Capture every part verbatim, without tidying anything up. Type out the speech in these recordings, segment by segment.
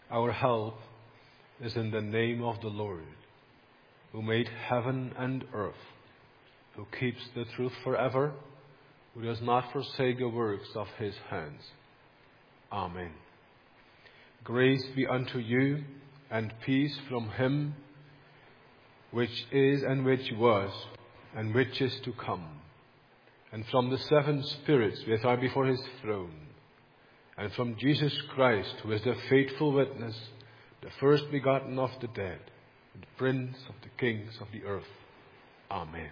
Our help is in the name of the Lord, who made heaven and earth, who keeps the truth forever, who does not forsake the works of his hands. Amen. Grace be unto you, and peace from him which is and which was and which is to come, and from the seven spirits which are before his throne, and from Jesus Christ, who is the faithful witness, the first begotten of the dead, the Prince of the kings of the earth. Amen.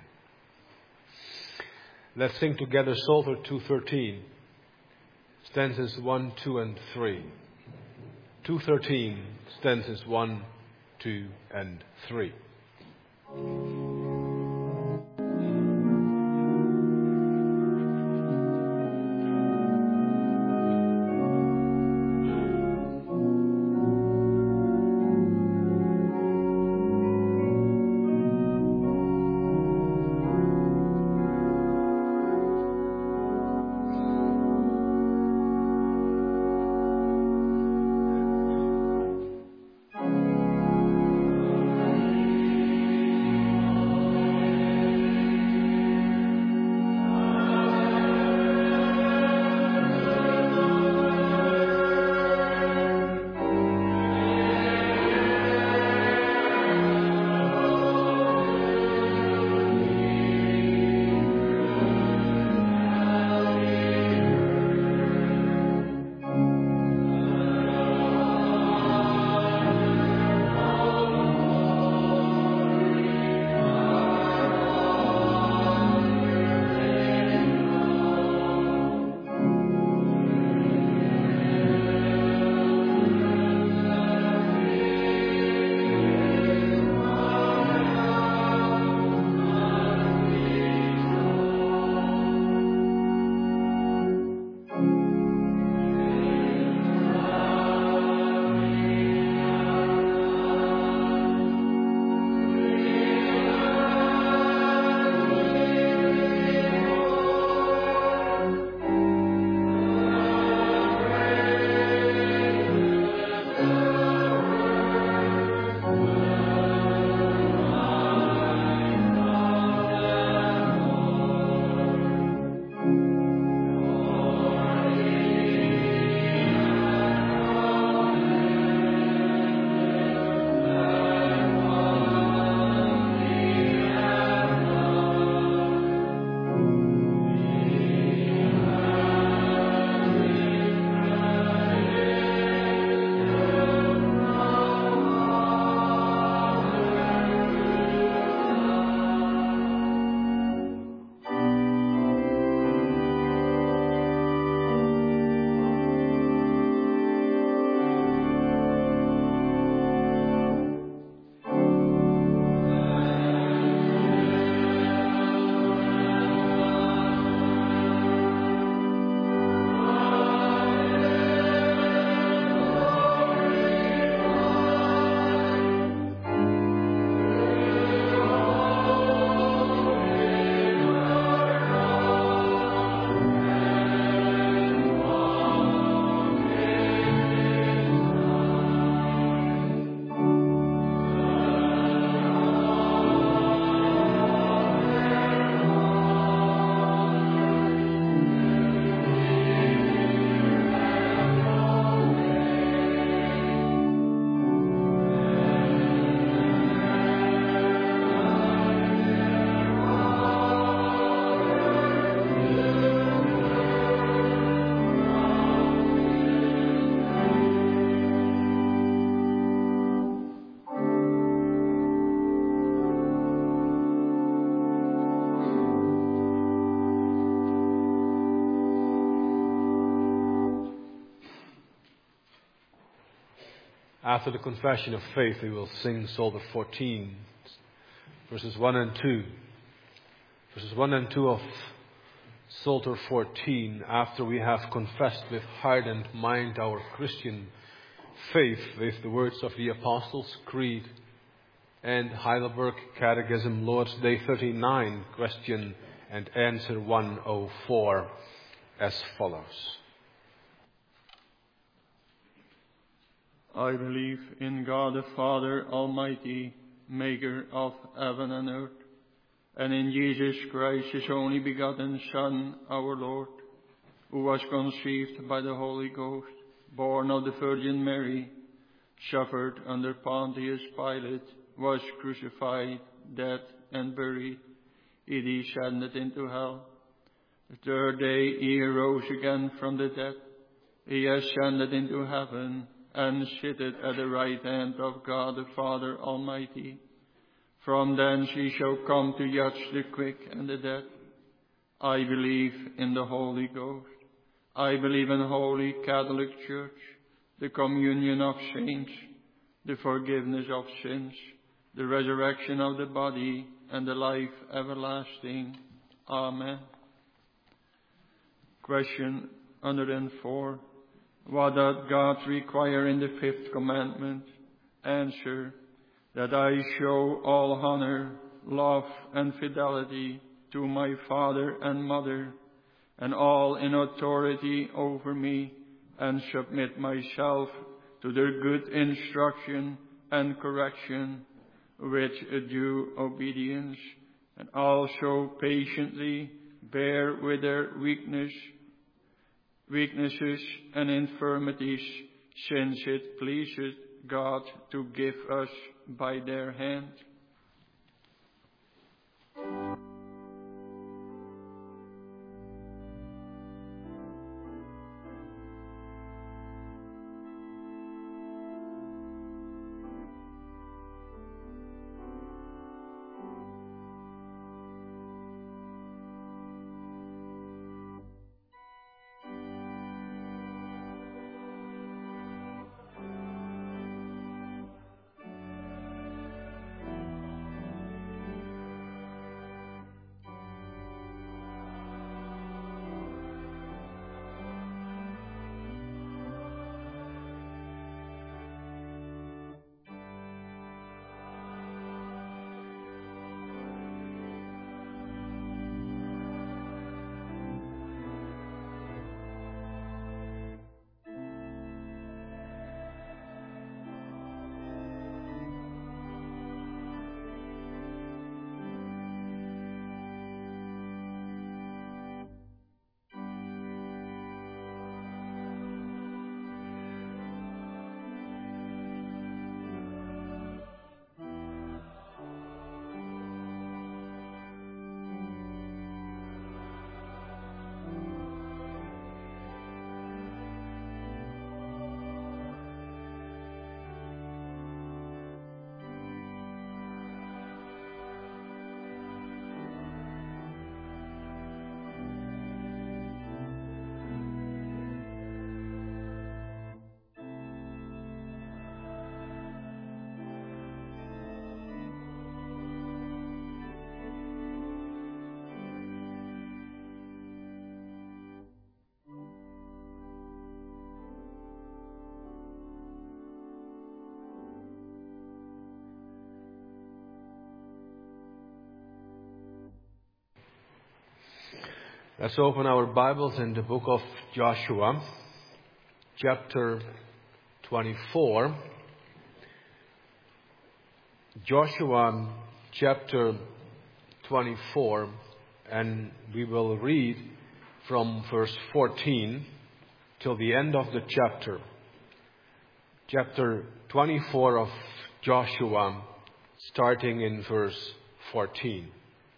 Let's sing together Psalter two thirteen, stanzas one, two, and three. two thirteen, stanzas one, two, and three. After the confession of faith, we will sing Psalter fourteen, verses one and two. Verses one and two of Psalter fourteen, after we have confessed with heart and mind our Christian faith with the words of the Apostles' Creed and Heidelberg Catechism, Lord's Day thirty-nine, question and answer one oh four, as follows. I believe in God the Father Almighty, maker of heaven and earth, and in Jesus Christ, his only begotten Son, our Lord, who was conceived by the Holy Ghost, born of the Virgin Mary, suffered under Pontius Pilate, was crucified, dead, and buried. He descended into hell. The third day he arose again from the dead. He ascended into heaven, and sitteth at the right hand of God the Father Almighty. From thence he shall come to judge the quick and the dead. I believe in the Holy Ghost. I believe in Holy Catholic Church, the communion of saints, the forgiveness of sins, the resurrection of the body, and the life everlasting. Amen. Question one hundred four. What does God require in the fifth commandment? Answer: that I show all honor, love, and fidelity to my father and mother, and all in authority over me, and submit myself to their good instruction and correction with a due obedience, and also patiently bear with their weakness, weaknesses and infirmities, since it pleases God to give us by their hand. Let's open our Bibles in the book of Joshua, chapter twenty-four. Joshua, chapter twenty-four, and we will read from verse fourteen till the end of the chapter. Chapter twenty-four of Joshua, starting in verse fourteen.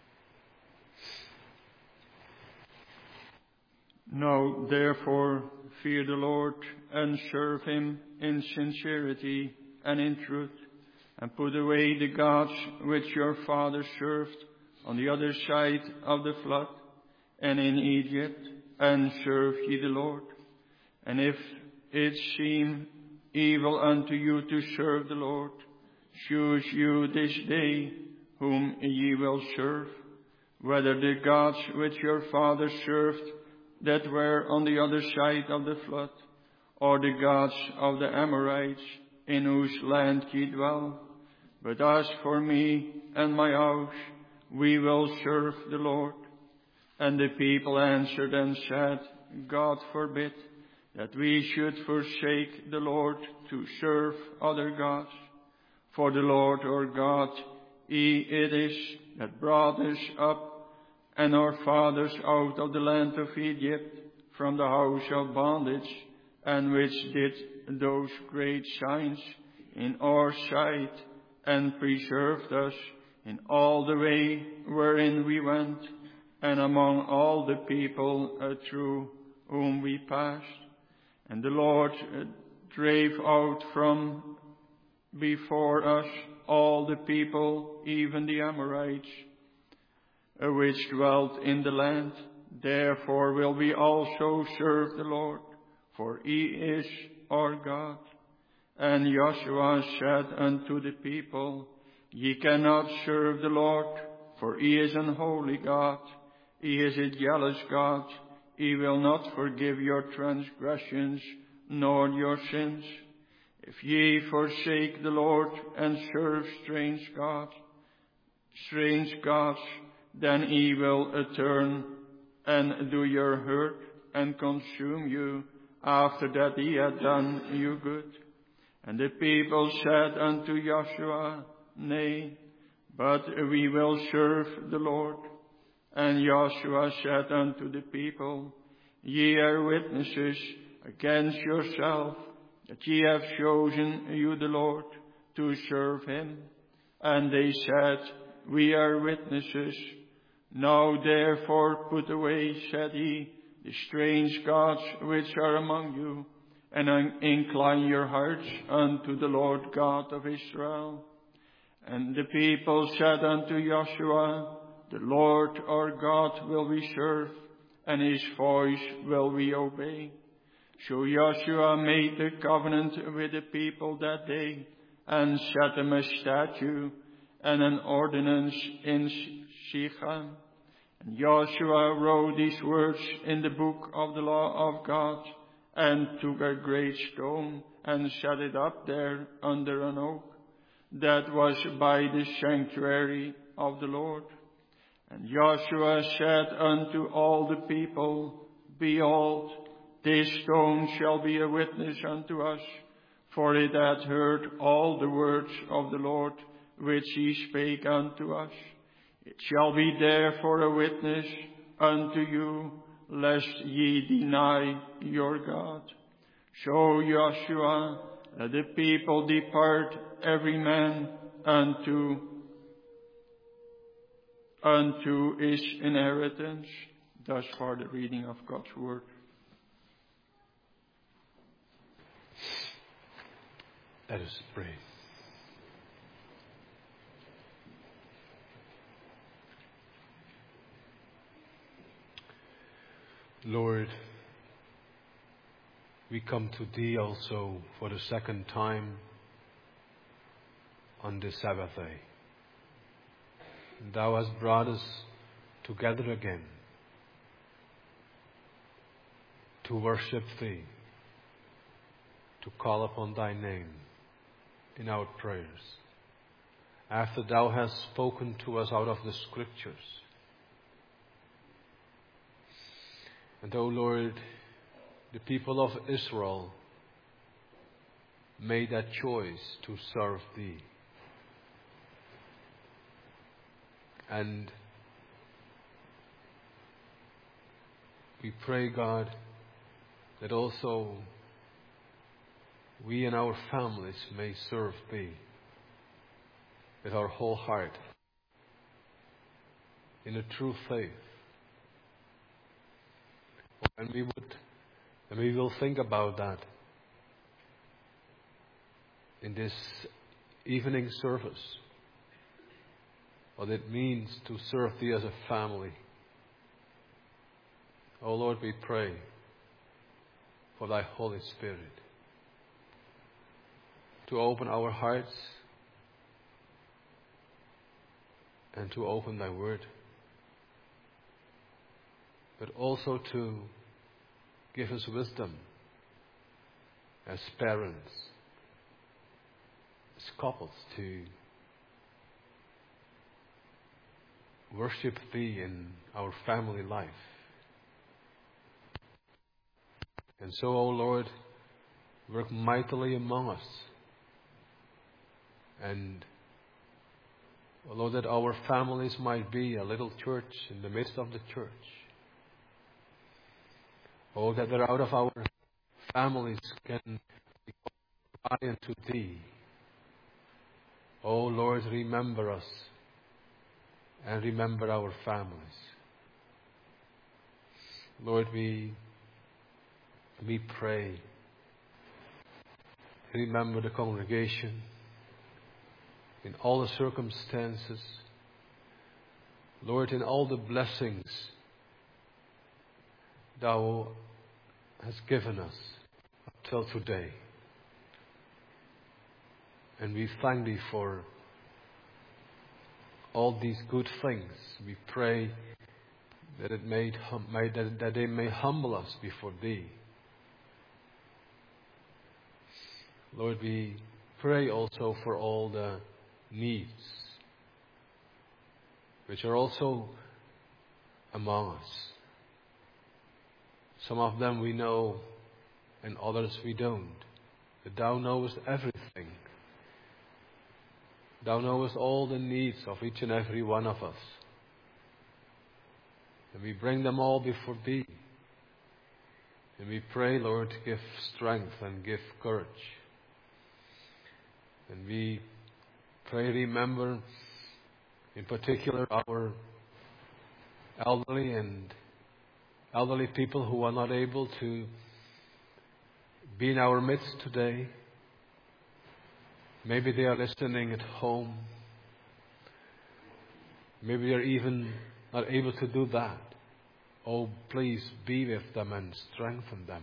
Now therefore fear the Lord, and serve him in sincerity and in truth, and put away the gods which your fathers served on the other side of the flood, and in Egypt, and serve ye the Lord. And if it seem evil unto you to serve the Lord, choose you this day whom ye will serve, whether the gods which your fathers served that were on the other side of the flood, or the gods of the Amorites, in whose land ye dwell. But as for me and my house, we will serve the Lord. And the people answered and said, God forbid. that we should forsake the Lord to serve other gods. For the Lord our God, He it is that brought us up and our fathers out of the land of Egypt from the house of bondage, and which did those great signs in our sight, and preserved us in all the way wherein we went, and among all the people uh, through whom we passed. And the Lord uh, drave out from before us all the people, even the Amorites, uh, which dwelt in the land. Therefore will we also serve the Lord, for He is our God. And Joshua said unto the people, Ye cannot serve the Lord, for He is an holy God. He is a jealous God. He will not forgive your transgressions, nor your sins. If ye forsake the Lord and serve strange gods, strange gods, then He will return and do your hurt and consume you after that He had done you good. And the people said unto Joshua, Nay, but we will serve the Lord. And Joshua said unto the people, Ye are witnesses against yourself, that ye have chosen you the Lord to serve Him. And they said, We are witnesses. Now therefore put away, said he, the strange gods which are among you, and incline your hearts unto the Lord God of Israel. And the people said unto Joshua, The Lord our God will we serve, and His voice will we obey. So Joshua made a covenant with the people that day, and set them a statute and an ordinance in Shechem. And Joshua wrote these words in the book of the law of God, and took a great stone and set it up there under an oak that was by the sanctuary of the Lord. And Joshua said unto all the people, Behold, this stone shall be a witness unto us, for it hath heard all the words of the Lord which He spake unto us. It shall be therefore a witness unto you, lest ye deny your God. So Joshua, let the people depart every man unto, unto his inheritance. Thus far the reading of God's word. Let us pray. Lord, we come to Thee also for the second time on this Sabbath day. Thou hast brought us together again to worship Thee, to call upon Thy name in our prayers, after Thou hast spoken to us out of the Scriptures. And, O Lord, the people of Israel made that choice to serve Thee. And we pray, God, that also we and our families may serve Thee with our whole heart, in a true faith. And we would, and we will think about that in this evening service, what it means to serve Thee as a family. Oh Lord, we pray for Thy Holy Spirit to open our hearts and to open Thy Word, but also to give us wisdom as parents, as couples, to worship Thee in our family life. And so, O Lord, work mightily among us. And, O Lord, that our families might be a little church in the midst of the church. Oh, that there out of our families can be cry unto Thee. Oh Lord, remember us and remember our families. Lord, we, we pray. Remember the congregation in all the circumstances. Lord, in all the blessings Thou hast given us up till today. And we thank Thee for all these good things. We pray that it may, hum, may that, that they may humble us before Thee. Lord, we pray also for all the needs which are also among us. Some of them we know and others we don't. But Thou knowest everything. Thou knowest all the needs of each and every one of us. And we bring them all before Thee. And we pray, Lord, give strength and give courage. And we pray, remember in particular our elderly and elderly people who are not able to be in our midst today. Maybe they are listening at home. Maybe they are even not able to do that. Oh, please be with them and strengthen them.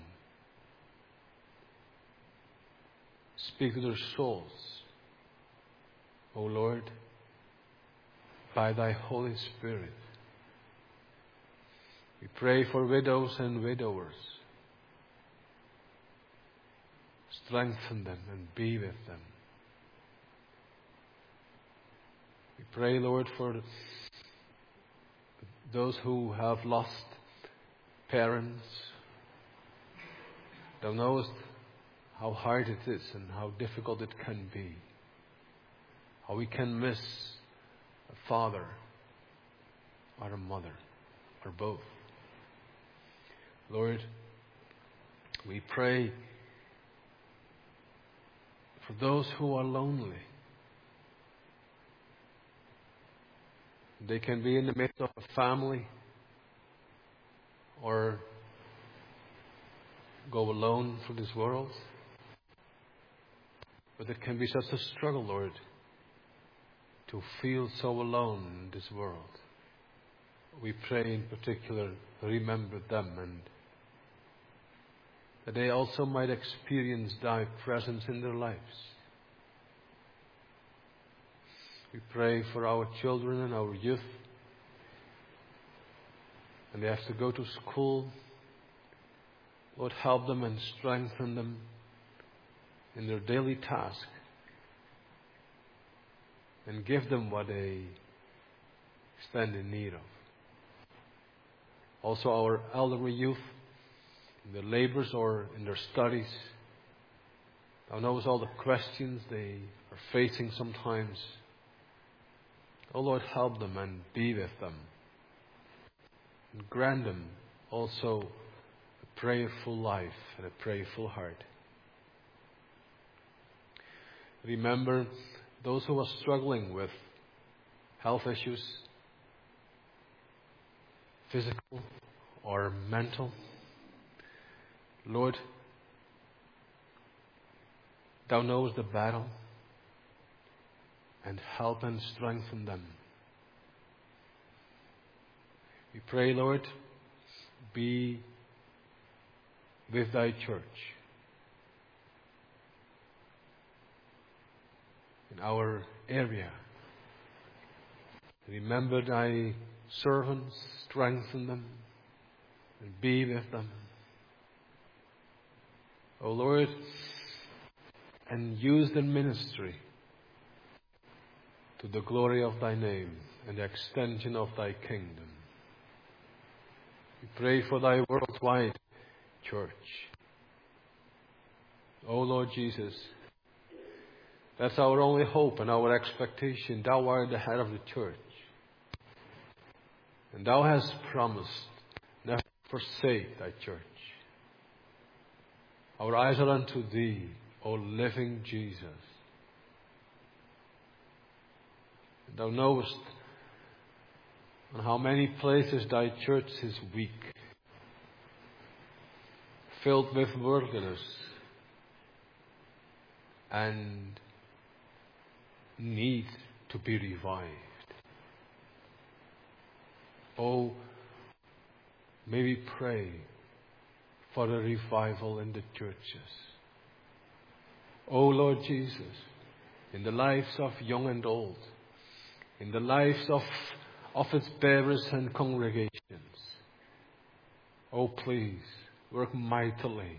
Speak to their souls, O Lord, by Thy Holy Spirit. We pray for widows and widowers. Strengthen them and be with them. We pray, Lord, for those who have lost parents. Thou knowest how hard it is and how difficult it can be. How we can miss a father or a mother or both. Lord, we pray for those who are lonely. They can be in the midst of a family or go alone through this world. But it can be such a struggle, Lord, to feel so alone in this world. We pray in particular, remember them, and that they also might experience Thy presence in their lives. We pray for our children and our youth. And they have to go to school. Lord, help them and strengthen them in their daily task. And give them what they stand in need of. Also our elderly youth, in their labors or in their studies. Thou knowest all the questions they are facing sometimes. Oh Lord, help them and be with them. And grant them also a prayerful life and a prayerful heart. Remember those who are struggling with health issues, physical or mental. Lord, Thou knowest the battle. And help and strengthen them. We pray, Lord, be with Thy church. In our area. Remember Thy servants, strengthen them, and be with them. O Lord, and use the ministry to the glory of Thy name and the extension of Thy kingdom. We pray for Thy worldwide church. O Lord Jesus, that's our only hope and our expectation. Thou art the head of the church. And Thou hast promised never to forsake Thy church. Our eyes are unto Thee, O living Jesus. And Thou knowest on how many places Thy church is weak, filled with worldliness, and need to be revived. Oh, may we pray for a revival in the churches. Oh Lord Jesus, in the lives of young and old, in the lives of office bearers and congregations, oh please, work mightily.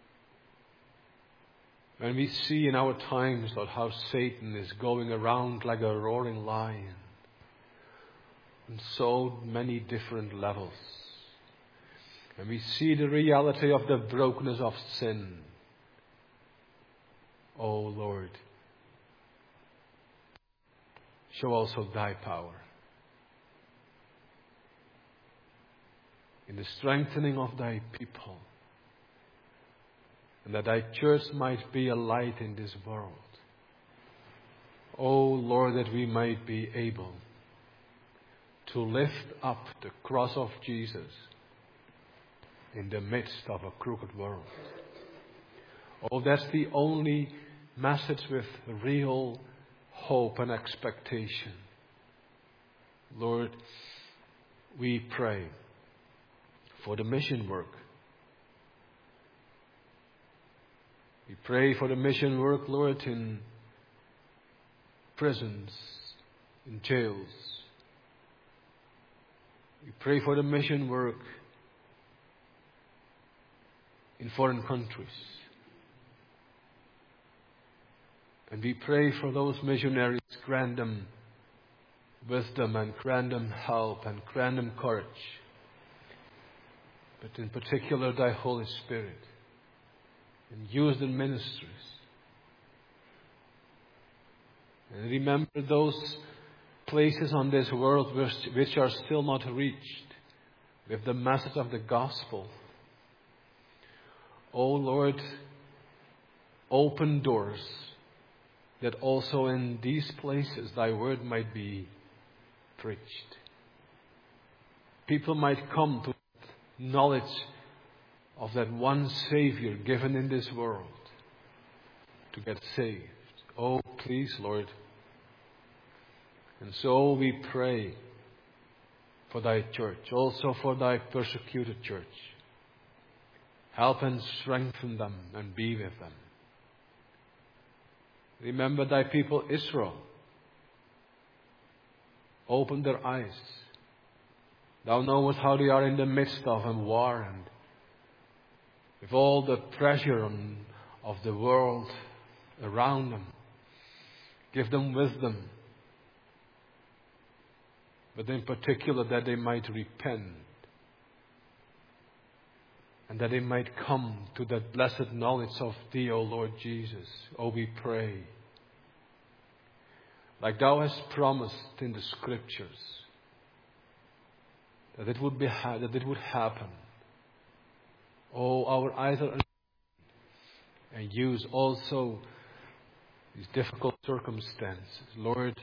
When we see in our times, Lord, how Satan is going around like a roaring lion on so many different levels, and we see the reality of the brokenness of sin, oh Lord, show also Thy power in the strengthening of Thy people, and that Thy church might be a light in this world. Oh Lord, that we might be able to lift up the cross of Jesus in the midst of a crooked world. Oh, that's the only message with real hope and expectation. Lord, we pray for the mission work. We pray for the mission work, Lord, in prisons, in jails. We pray for the mission work in foreign countries. And we pray for those missionaries, grant them wisdom and grant them help and grant them courage. But in particular, Thy Holy Spirit. And use the ministries. And remember those places on this world which, which are still not reached with the message of the gospel. Oh Lord, open doors that also in these places Thy word might be preached. People might come to knowledge of that one Savior given in this world to get saved. Oh, please, Lord. And so we pray for Thy church, also for Thy persecuted church. Help and strengthen them and be with them. Remember Thy people Israel. Open their eyes. Thou knowest how they are in the midst of a war, and with all the pressure on, of the world around them. Give them wisdom. But in particular that they might repent. And that they might come to that blessed knowledge of Thee, O Lord Jesus. Oh, we pray. Like Thou hast promised in the Scriptures. That it would be ha- that it would happen. Oh, our eyes are and use also these difficult circumstances. Lord,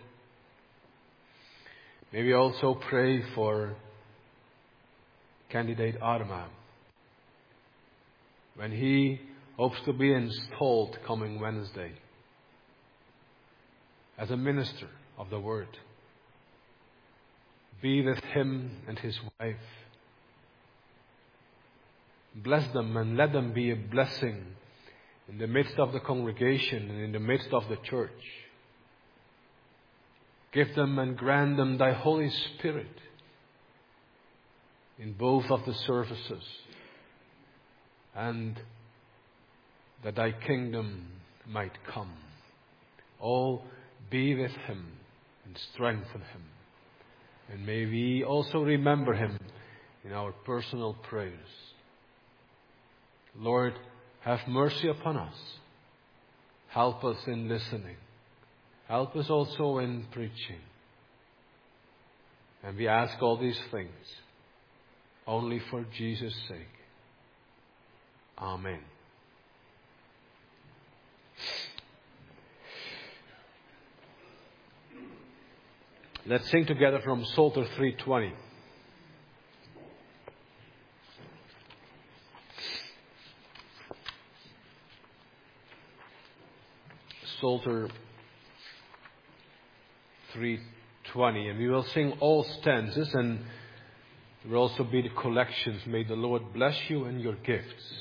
may we also pray for candidate Arma when he hopes to be installed coming Wednesday as a minister of the Word. Be with him and his wife. Bless them and let them be a blessing in the midst of the congregation and in the midst of the church. Give them and grant them Thy Holy Spirit in both of the services, and that Thy kingdom might come. Oh, be with him and strengthen him. And may we also remember him in our personal prayers. Lord, have mercy upon us Help us in listening. Help us also in preaching. And we ask all these things only for Jesus' sake. Amen. Let's sing together from Psalter three twenty. Psalter three twenty, and we will sing all stanzas, and there will also be the collections. May the Lord bless you and your gifts.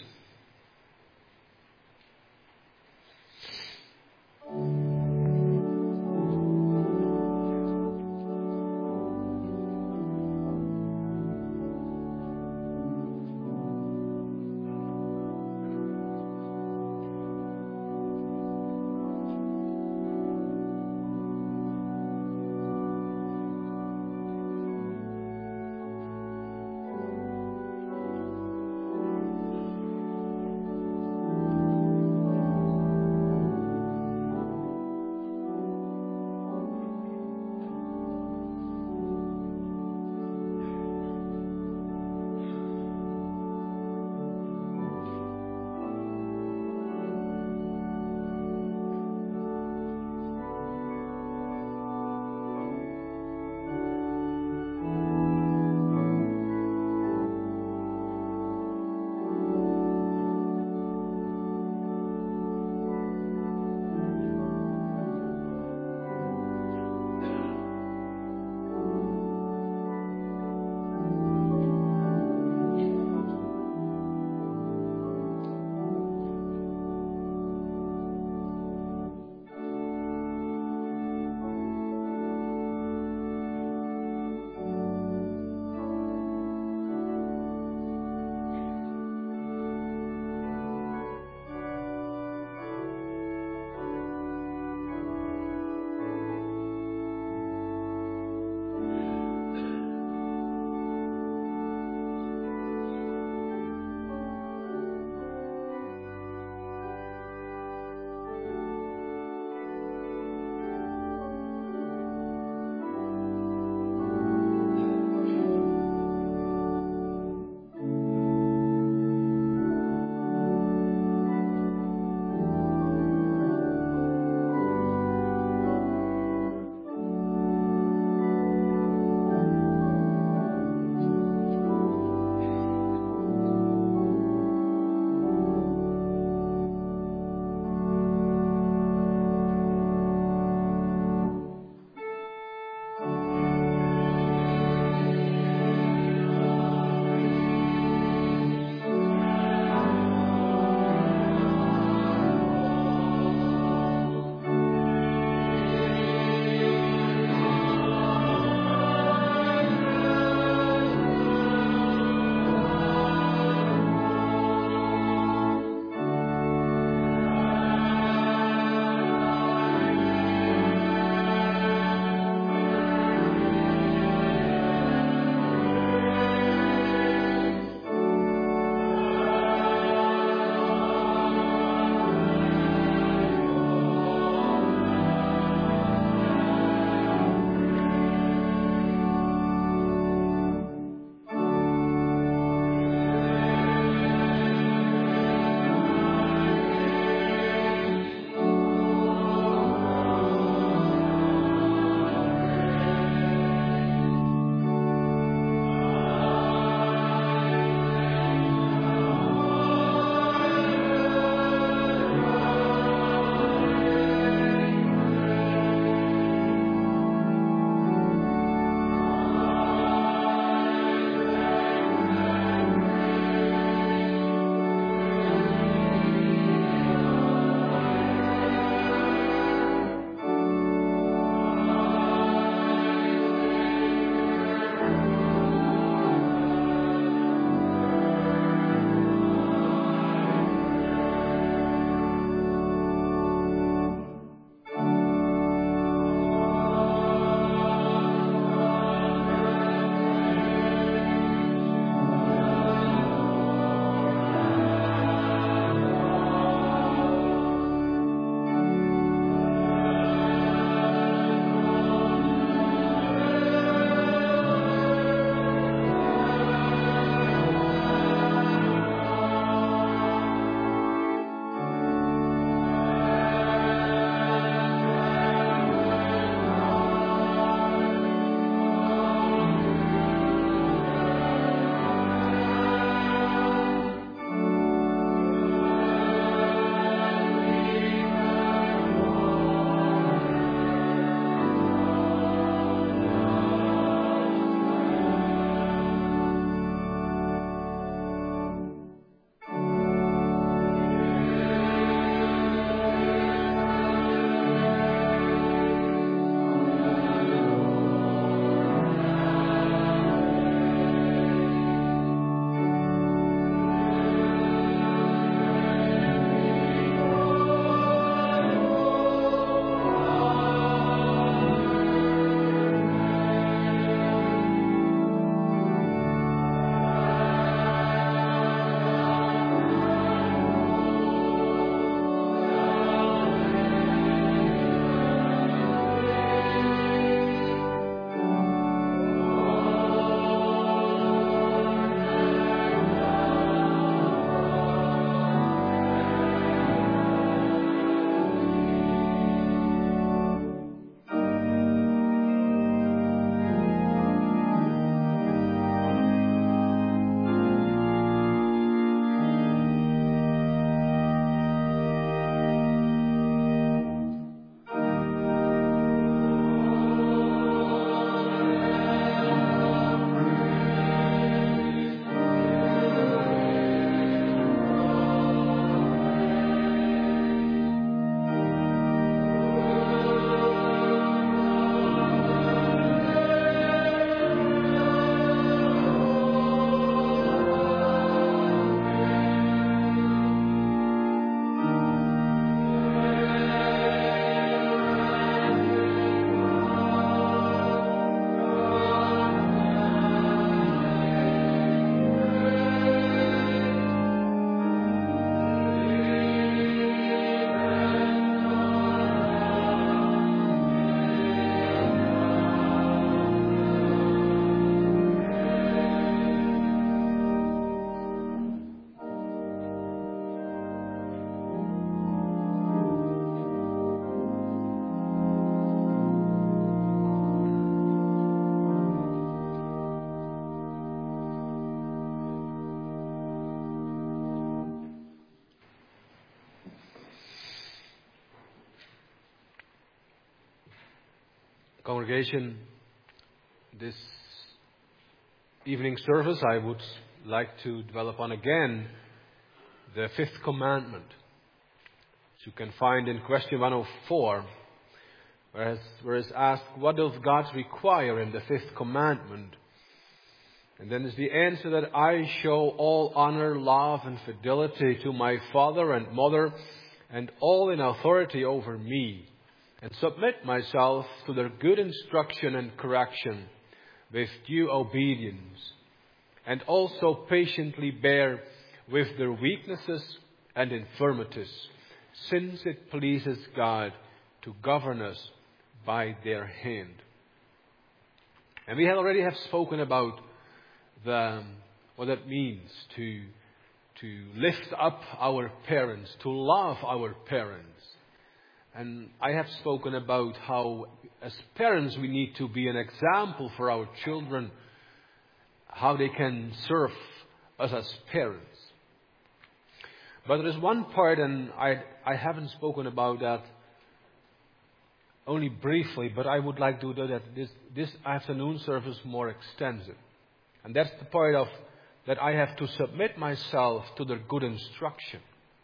Congregation, this evening service I would like to dwell upon again the fifth commandment, which you can find in question one oh four, where it's asked, what does God require in the fifth commandment? And then is the answer that I show all honor, love and fidelity to my father and mother and all in authority over me, and submit myself to their good instruction and correction with due obedience, and also patiently bear with their weaknesses and infirmities, since it pleases God to govern us by their hand. And we have already have spoken about the, what that means to, to lift up our parents, to love our parents. And I have spoken about how, as parents, we need to be an example for our children, how they can serve us as parents. But there is one part, and I, I haven't spoken about that only briefly, but I would like to do that this, this afternoon service more extensive. And that's the part of that I have to submit myself to their good instruction.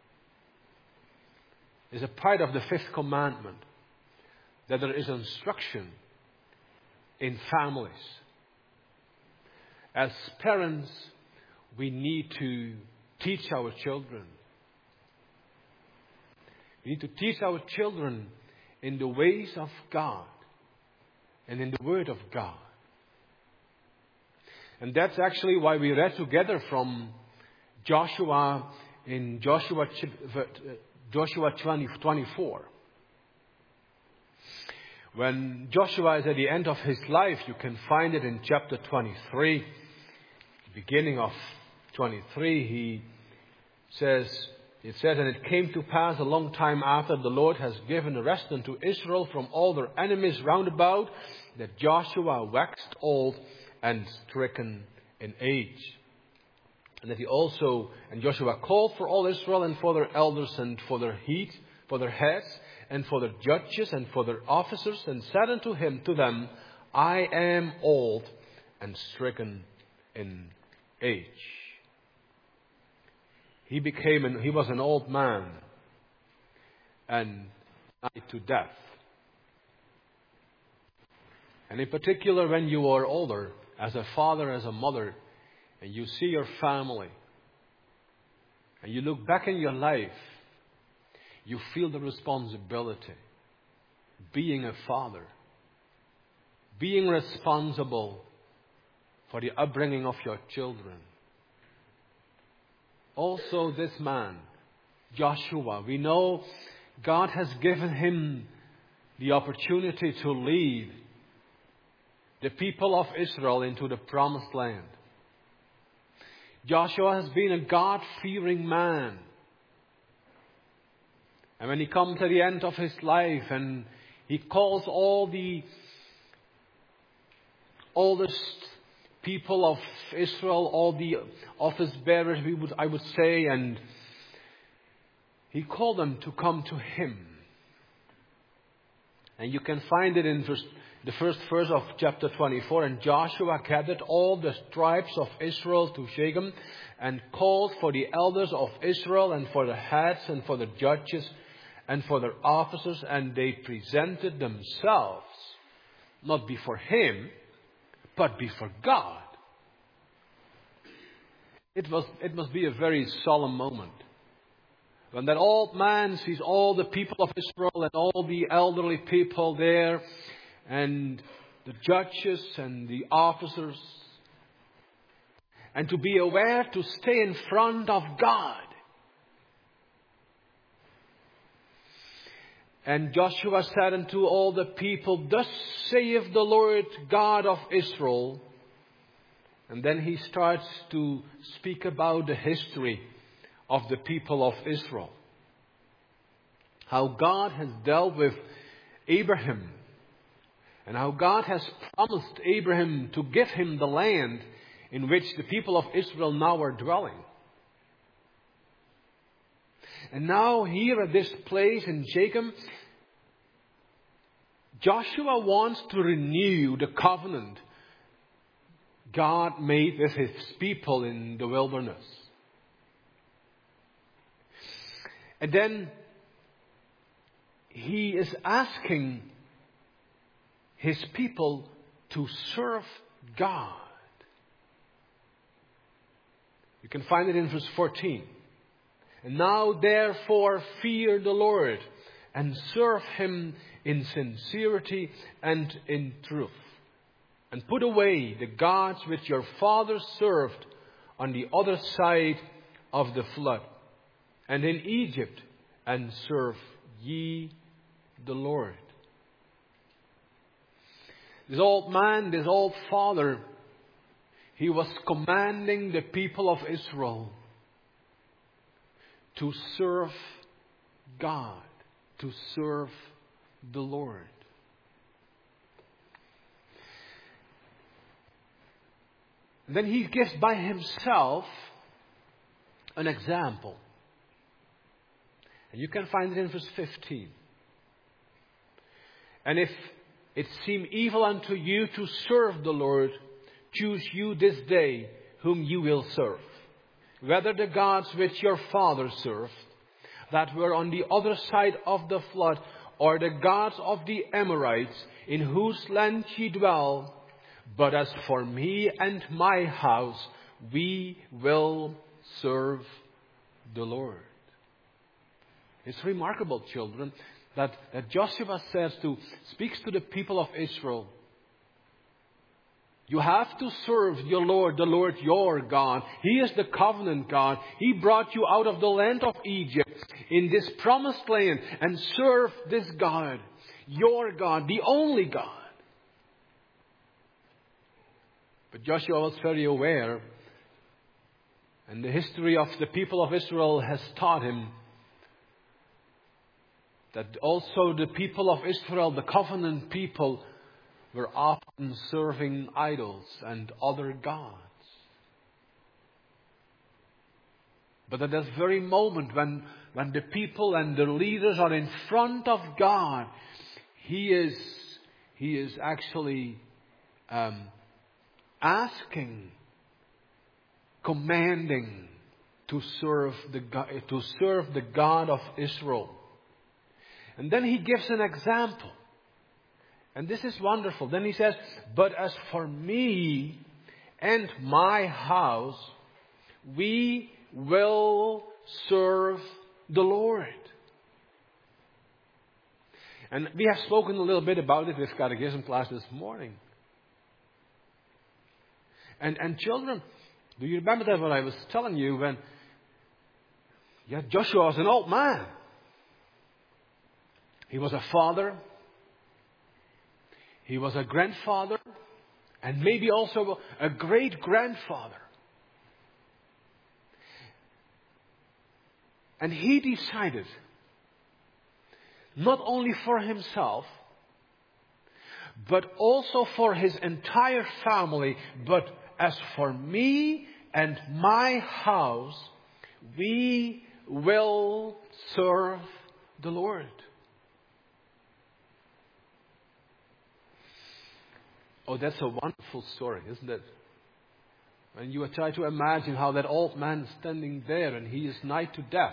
Is a part of the fifth commandment, that there is instruction in families. As parents, we need to teach our children. We need to teach our children in the ways of God and in the Word of God. And that's actually why we read together from Joshua in Joshua Joshua twenty, twenty-four. When Joshua is at the end of his life, you can find it in chapter twenty-three. Beginning of twenty-three, he says, it says, and it came to pass a long time after the Lord has given rest unto Israel from all their enemies round about, that Joshua waxed old and stricken in age. And that he also, and Joshua called for all Israel and for their elders and for their heat, for their heads and for their judges and for their officers, and said unto him, to them, I am old and stricken in age. He became, an, he was an old man and died to death. And in particular, when you are older, as a father, as a mother, and you see your family, and you look back in your life, you feel the responsibility. Being a father, being responsible for the upbringing of your children. Also this man, Joshua, we know God has given him the opportunity to lead the people of Israel into the promised land. Joshua has been a God-fearing man. And when he comes to the end of his life and he calls all the oldest people of Israel, all the office bearers, we would, I would say, and he called them to come to him. And you can find it in verse, the first verse of chapter twenty-four. And Joshua gathered all the tribes of Israel to Shechem and called for the elders of Israel and for the heads and for the judges and for their officers. And they presented themselves, not before him, but before God. It was, it must be a very solemn moment. When that old man sees all the people of Israel and all the elderly people there, and the judges and the officers, and to be aware to stay in front of God. And Joshua said unto all the people, thus saith the Lord God of Israel. And then he starts to speak about the history of the people of Israel. How God has dealt with Abraham. And how God has promised Abraham to give him the land in which the people of Israel now are dwelling. And now here at this place in Shechem, Joshua wants to renew the covenant God made with His people in the wilderness. And then he is asking his people to serve God. You can find it in verse fourteen. And now therefore fear the Lord and serve Him in sincerity and in truth. And put away the gods which your fathers served on the other side of the flood and in Egypt, and serve ye the Lord. This old man, this old father, he was commanding the people of Israel to serve God, to serve the Lord. And then he gives by himself an example. And you can find it in verse fifteen. And if it seem evil unto you to serve the Lord, choose you this day whom you will serve. Whether the gods which your fathers served, that were on the other side of the flood, or the gods of the Amorites, in whose land ye dwell. But as for me and my house, we will serve the Lord. It's remarkable, children, that, that Joshua says to, speaks to the people of Israel. You have to serve your Lord, the Lord your God. He is the covenant God. He brought you out of the land of Egypt in this promised land, and serve this God, your God, the only God. But Joshua was very aware, and the history of the people of Israel has taught him, that also the people of Israel, the covenant people, were often serving idols and other gods. But at that very moment when, when the people and the leaders are in front of God, He is, he is actually um, asking, commanding to serve the to serve the God of Israel. And then He gives an example. And this is wonderful. Then He says, but as for me and my house, we will serve the Lord. And we have spoken a little bit about it with catechism class this morning. And, and children, do you remember that what I was telling you when yeah, Joshua was an old man? He was a father. He was a grandfather. And maybe also a great-grandfather. And he decided, not only for himself, but also for his entire family, but as for me and my house, we will serve the Lord. Oh, that's a wonderful story, isn't it? When you try to imagine how that old man is standing there and he is nigh to death.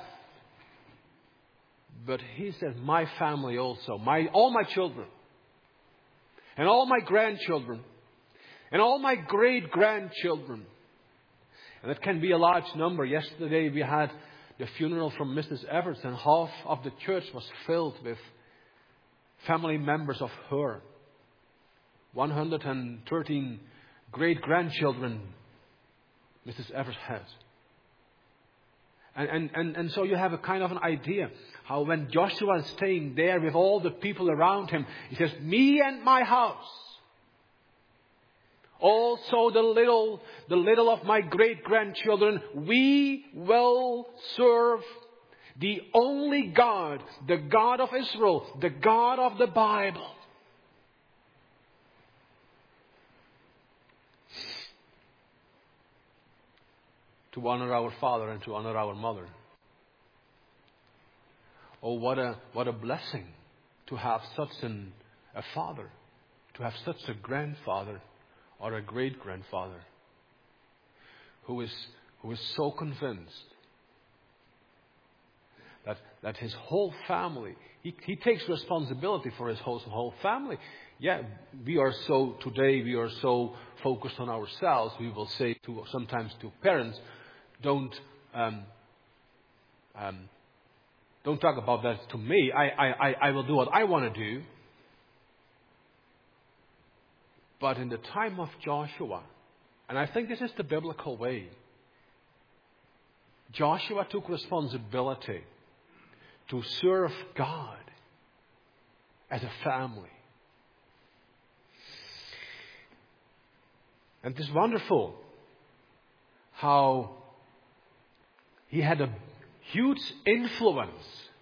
But he says, my family also, my all my children, and all my grandchildren, and all my great-grandchildren. And that can be a large number. Yesterday we had the funeral from Missus Everts, and half of the church was filled with family members of her. one hundred thirteen great-grandchildren Missus Everts has. And, and, and, and so you have a kind of an idea how when Joshua is staying there with all the people around him, he says, me and my house. Also the little, the little of my great-grandchildren, we will serve the only God, the God of Israel, the God of the Bible. To honor our father and to honor our mother. Oh, what a what a blessing to have such an, a father, to have such a grandfather or a great-grandfather who is, who is so convinced that, that his whole family, he, he takes responsibility for his whole, whole family. Yeah, we are so, today we are so focused on ourselves, we will say to sometimes to parents, don't, um, um, don't talk about that to me. I, I, I will do what I want to do. But in the time of Joshua, and I think this is the biblical way, Joshua took responsibility to serve God as a family. And it's wonderful how he had a huge influence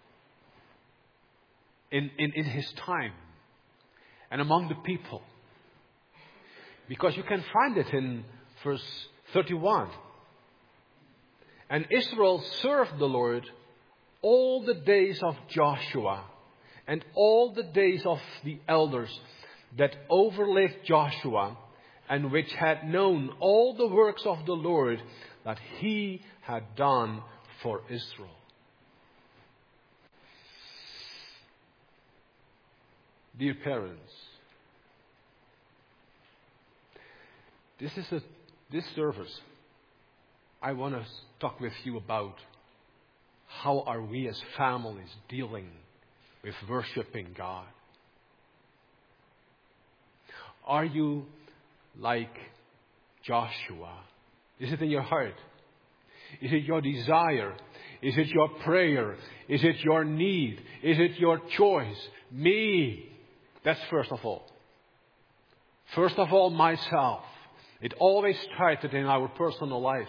in, in, in his time and among the people. Because you can find it in verse thirty-one. And Israel served the Lord all the days of Joshua and all the days of the elders that overlived Joshua, and which had known all the works of the Lord that he had done for Israel. Dear parents, this is a, this service, I want to talk with you about how are we as families dealing with worshiping God. Are you like Joshua? Is it in your heart? Is it your desire? Is it your prayer? Is it your need? Is it your choice? Me. That's first of all. First of all, myself. It always started in our personal lives.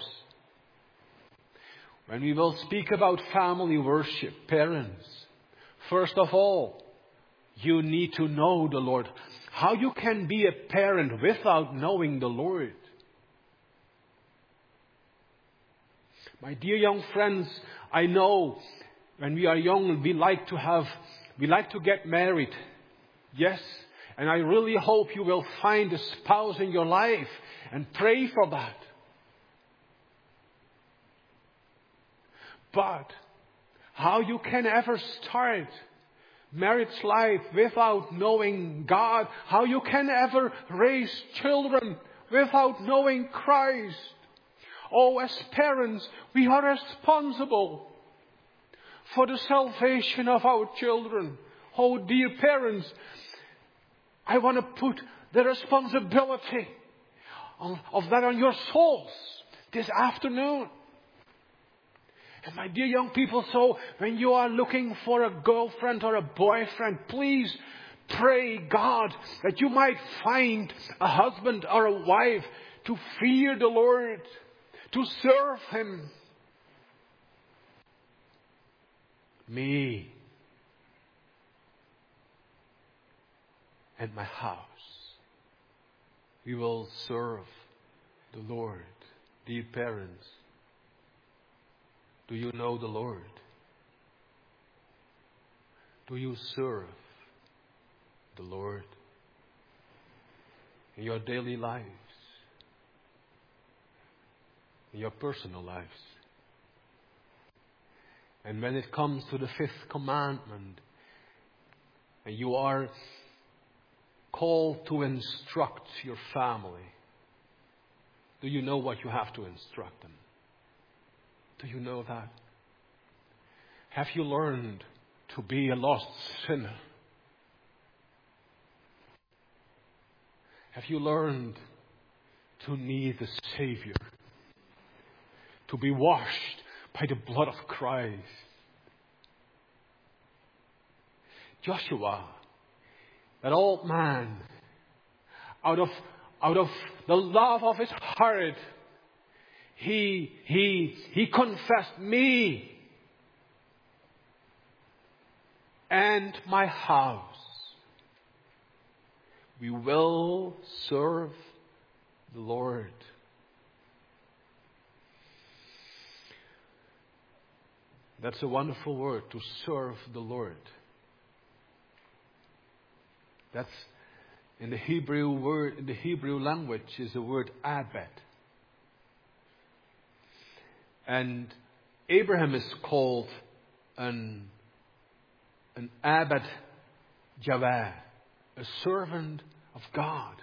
When we will speak about family worship, parents, first of all, you need to know the Lord. How you can be a parent without knowing the Lord? My dear young friends, I know when we are young, we like to have, we like to get married. Yes, and I really hope you will find a spouse in your life and pray for that. But how you can ever start marriage life without knowing God, how you can ever raise children without knowing Christ. Oh, as parents, we are responsible for the salvation of our children. Oh, dear parents, I want to put the responsibility of, of that on your souls this afternoon. And my dear young people, so when you are looking for a girlfriend or a boyfriend, please pray God that you might find a husband or a wife to fear the Lord, to serve Him. Me and my house, we will serve the Lord. Dear parents, do you know the Lord? Do you serve the Lord in your daily lives, in your personal lives? And when it comes to the fifth commandment, and you are called to instruct your family, do you know what you have to instruct them? Do you know that? Have you learned to be a lost sinner? Have you learned to need the Savior? To be washed by the blood of Christ? Joshua, that old man, out of, out of the love of his heart, He, he, he confessed, me and my house, we will serve the Lord. That's a wonderful word, to serve the Lord. That's in the Hebrew word, in the Hebrew language is the word Abed. And Abraham is called an, an Abed Yahweh, a servant of God.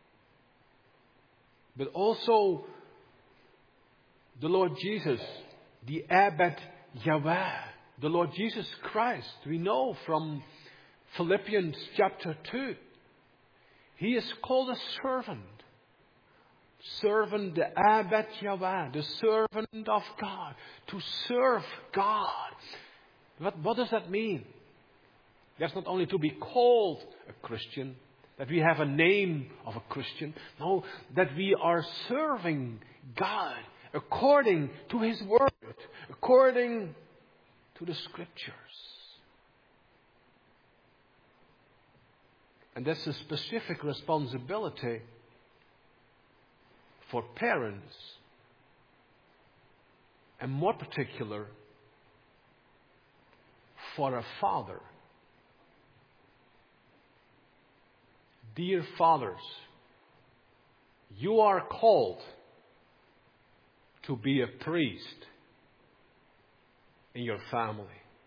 But also the Lord Jesus, the Abed Yahweh, the Lord Jesus Christ. We know from Philippians chapter two, He is called a servant. Servant, the Abed Yahweh, the servant of God, to serve God. What, what does that mean? That's not only to be called a Christian, that we have a name of a Christian. No, that we are serving God according to His Word, according to the Scriptures. And that's a specific responsibility for parents, and more particular, for a father. Dear fathers, you are called to be a priest in your family.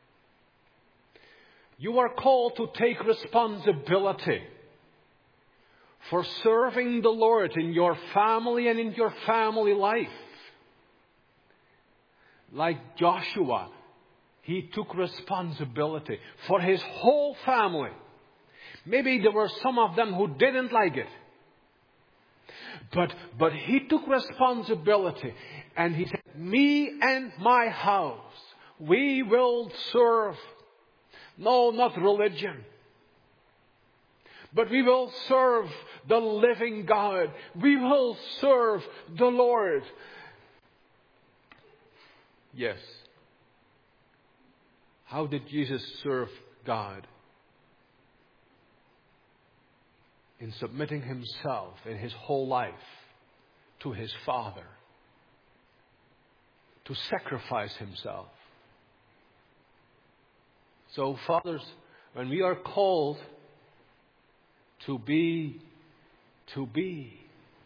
You are called to take responsibility for serving the Lord in your family and in your family life. Like Joshua, he took responsibility for his whole family. Maybe there were some of them who didn't like it. But, but he took responsibility and he said, me and my house, we will serve. No, not religion. But we will serve the living God. We will serve the Lord. Yes. How did Jesus serve God? In submitting himself in his whole life to his Father. To sacrifice himself. So, fathers, when we are called to be, to be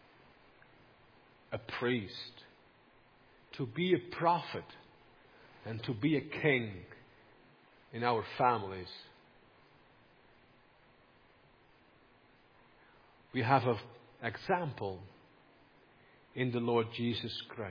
a priest, to be a prophet, and to be a king in our families, we have an example in the Lord Jesus Christ.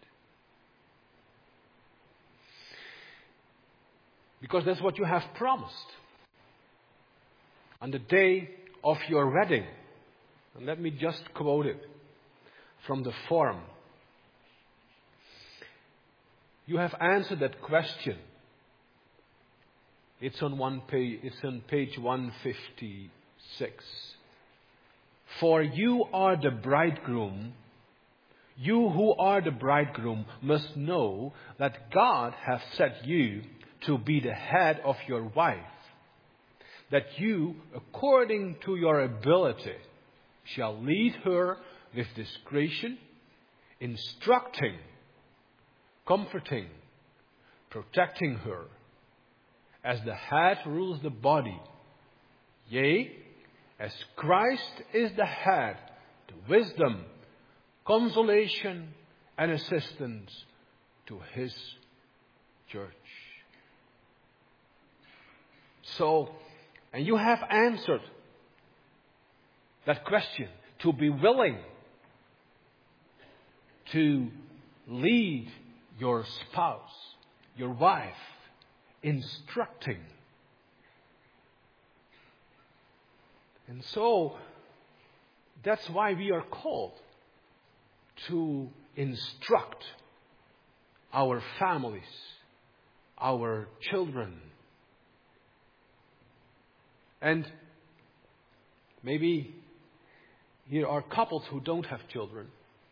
Because that's what you have promised. On the day of your wedding. And let me just quote it from the form. You have answered that question. It's on one page, it's on page one fifty-six. For you are the bridegroom. You who are the bridegroom must know that God has set you to be the head of your wife, that you, according to your ability, shall lead her with discretion, instructing, comforting, protecting her, as the head rules the body. Yea, as Christ is the head, the wisdom, consolation, and assistance to His church. So, and you have answered that question, to be willing to lead your spouse, your wife, instructing. And so, that's why we are called to instruct our families, our children. And maybe here are couples who don't have children.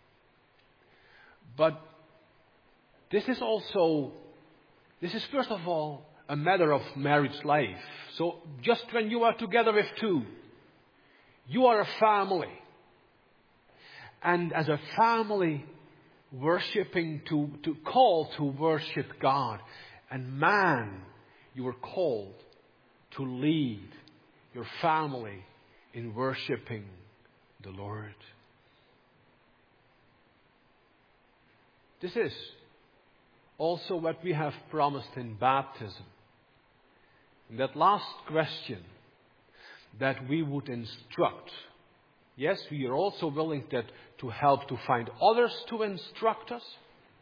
But this is also, this is first of all a matter of marriage life. So just when you are together with two, you are a family. And as a family, worshipping to, to call to worship God. And man, you are called to lead your family in worshiping the Lord. This is also what we have promised in baptism. In that last question, that we would instruct. Yes, we are also willing that to help to find others to instruct us,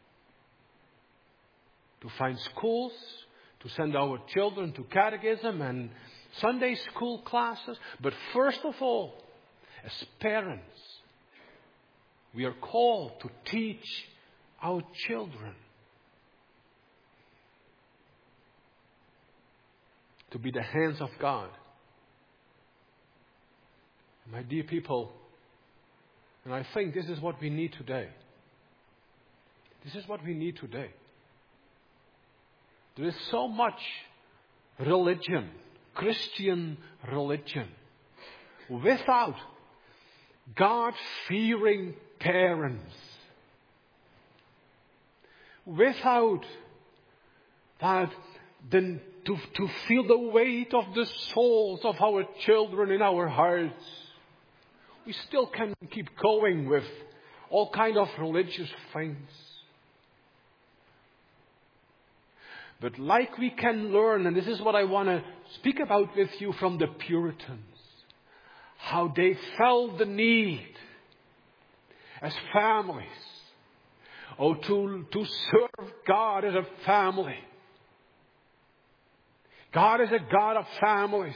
to find schools, to send our children to catechism and Sunday school classes. But first of all, as parents, we are called to teach our children to be the hands of God. My dear people, and I think this is what we need today. This is what we need today. There is so much religion, Christian religion, without God-fearing parents. Without that, then to, to feel the weight of the souls of our children in our hearts. We still can keep going with all kind of religious things. But like we can learn, and this is what I want to speak about with you from the Puritans, how they felt the need as families, oh, to, to serve God as a family. God is a God of families.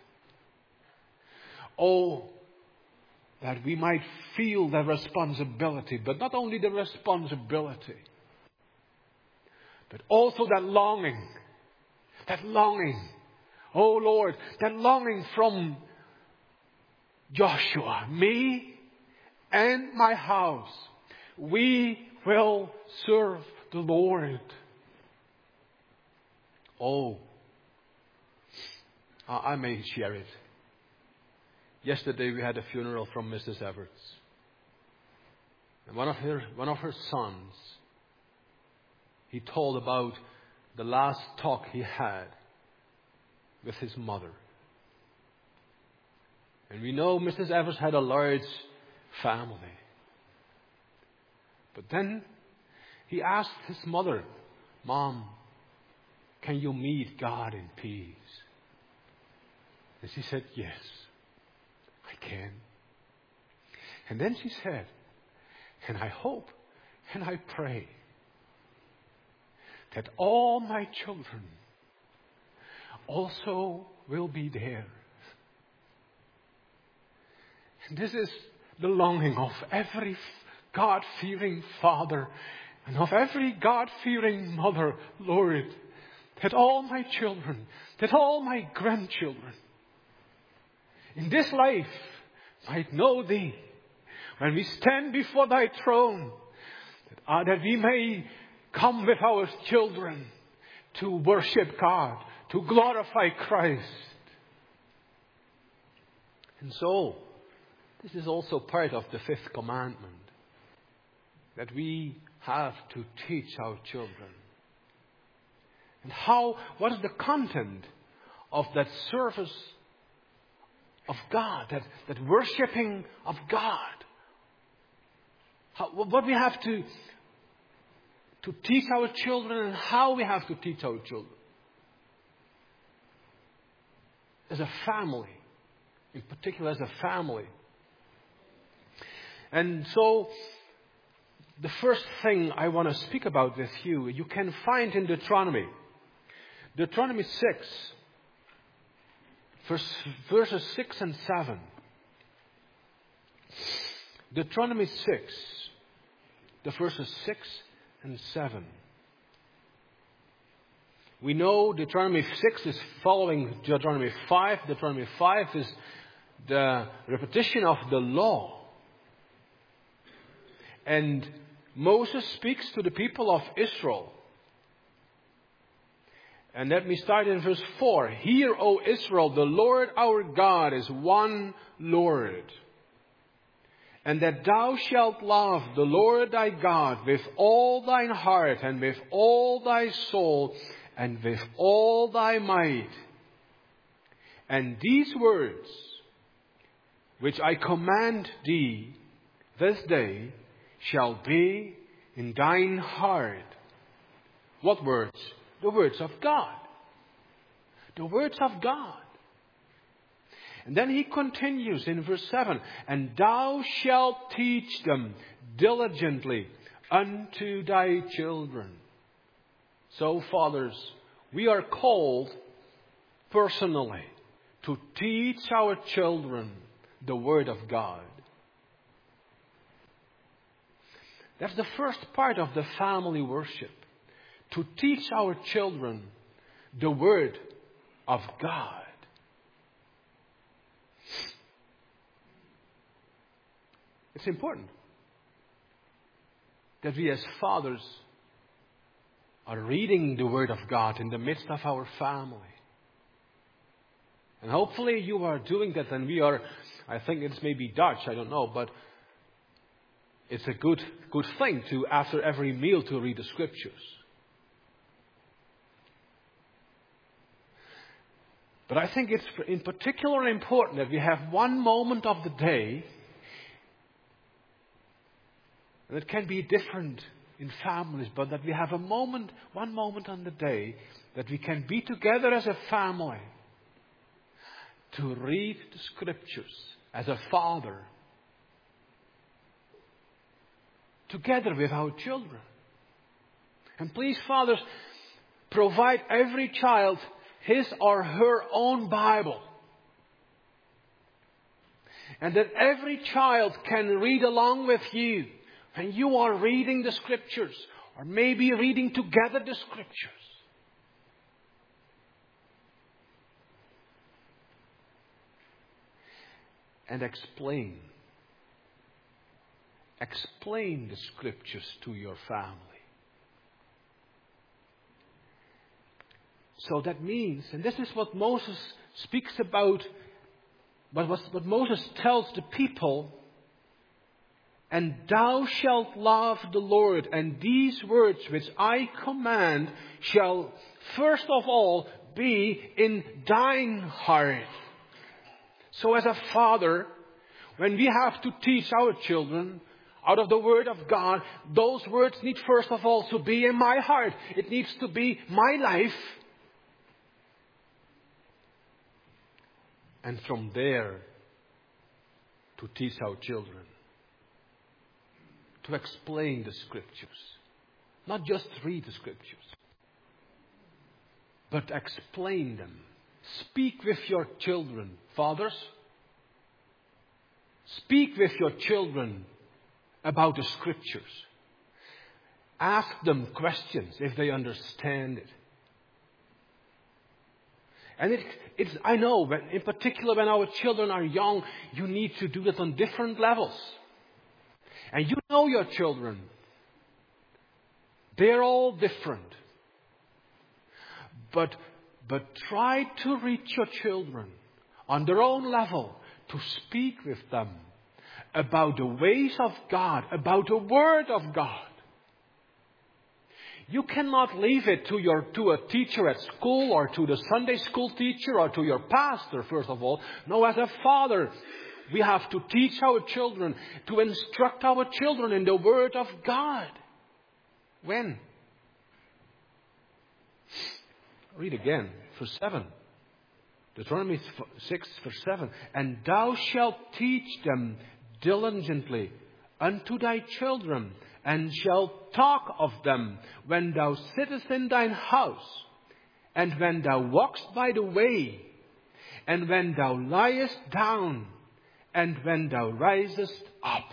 Oh, that we might feel the responsibility, but not only the responsibility, but also that longing, that longing, oh Lord, that longing from Joshua, me and my house, we will serve the Lord. Oh, I may share it. Yesterday we had a funeral from Missus Everts. And one of her, one of her sons, he told about the last talk he had with his mother. And we know Missus Everts had a large family. But then he asked his mother, Mom, can you meet God in peace? And she said, yes, I can. And then she said, and I hope and I pray that all my children also will be there. And this is the longing of every God-fearing father and of every God-fearing mother, Lord, that all my children, that all my grandchildren in this life might know Thee. When we stand before Thy throne, that, uh, that we may come with our children to worship God, to glorify Christ. And so, this is also part of the fifth commandment, that we have to teach our children. And how, what is the content of that service of God, that, that worshipping of God? How, what we have to, to teach our children, and how we have to teach our children. As a family, in particular as a family. And so, the first thing I want to speak about with you, you can find in Deuteronomy. Deuteronomy six, verse, verses six and seven. Deuteronomy six, the verses six and seven. We know Deuteronomy six is following Deuteronomy five. Deuteronomy five is the repetition of the law. And Moses speaks to the people of Israel. And let me start in verse four. Hear, O Israel, the Lord our God is one Lord. And that thou shalt love the Lord thy God with all thine heart and with all thy soul and with all thy might. And these words which I command thee this day shall be in thine heart. What words? The words of God. The words of God. And then he continues in verse seven. And thou shalt teach them diligently unto thy children. So, fathers, we are called personally to teach our children the Word of God. That's the first part of the family worship. To teach our children the Word of God. It's important that we as fathers are reading the Word of God in the midst of our family. And hopefully you are doing that, and we are, I think it's maybe Dutch, I don't know, but it's a good, good thing to, after every meal, to read the Scriptures. But I think it's in particular important that we have one moment of the day, and it can be different in families, but that we have a moment, one moment on the day, that we can be together as a family to read the Scriptures as a father, together with our children. And please, fathers, provide every child his or her own Bible. And that every child can read along with you when you are reading the Scriptures, or maybe reading together the Scriptures. And explain. Explain the Scriptures to your family. So that means, and this is what Moses speaks about, but what Moses tells the people, and thou shalt love the Lord, and these words which I command shall first of all be in thine heart. So as a father, when we have to teach our children out of the Word of God, those words need first of all to be in my heart. It needs to be my life. And from there, to teach our children. To explain the Scriptures. Not just read the Scriptures. But explain them. Speak with your children. Fathers, speak with your children about the Scriptures. Ask them questions if they understand it. And it, it's, I know, when, in particular when our children are young, you need to do it on different levels. And you know your children. They're all different. But, but try to reach your children on their own level, to speak with them about the ways of God, about the Word of God. You cannot leave it to your to a teacher at school, or to the Sunday school teacher, or to your pastor, first of all. No, as a father, we have to teach our children, to instruct our children in the Word of God. When? Read again, verse seven. Deuteronomy six, verse seven. And thou shalt teach them diligently unto thy children, and shalt talk of them when thou sittest in thine house, and when thou walkest by the way, and when thou liest down, and when thou risest up.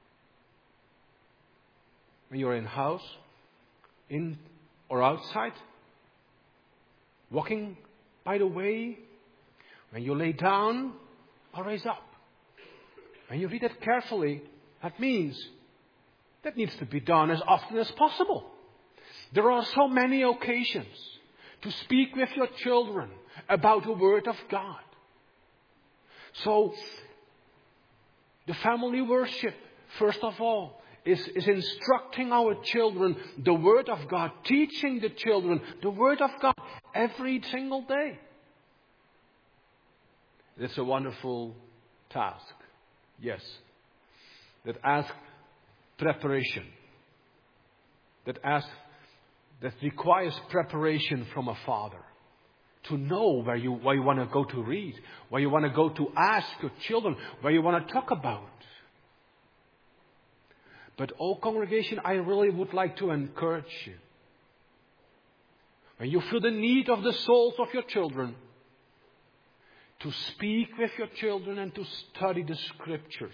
When you're in house, in or outside, walking by the way, when you lay down or rise up. When you read it carefully, that means that needs to be done as often as possible. There are so many occasions to speak with your children about the Word of God. So, the family worship, first of all, is, is instructing our children the Word of God, teaching the children the Word of God every single day. It's a wonderful task. Yes. That ask preparation. That ask, that requires preparation from a father. To know where you, where you want to go to read. Where you want to go to ask your children. Where you want to talk about. But, oh congregation, I really would like to encourage you. When you feel the need of the souls of your children, to speak with your children and to study the Scriptures.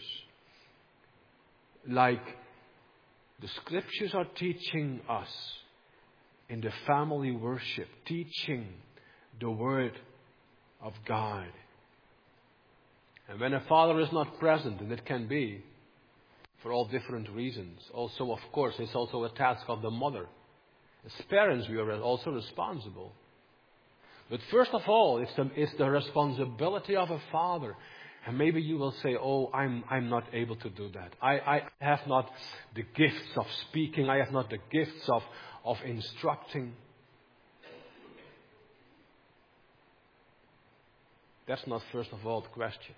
Like the Scriptures are teaching us in the family worship. Teaching the Word of God. And when a father is not present, and it can be for all different reasons. Also, of course, it's also a task of the mother. As parents, we are also responsible. But first of all, it's the, it's the responsibility of a father. And maybe you will say, oh, I'm, I'm not able to do that. I, I have not the gifts of speaking. I have not the gifts of, of instructing. That's not first of all the question.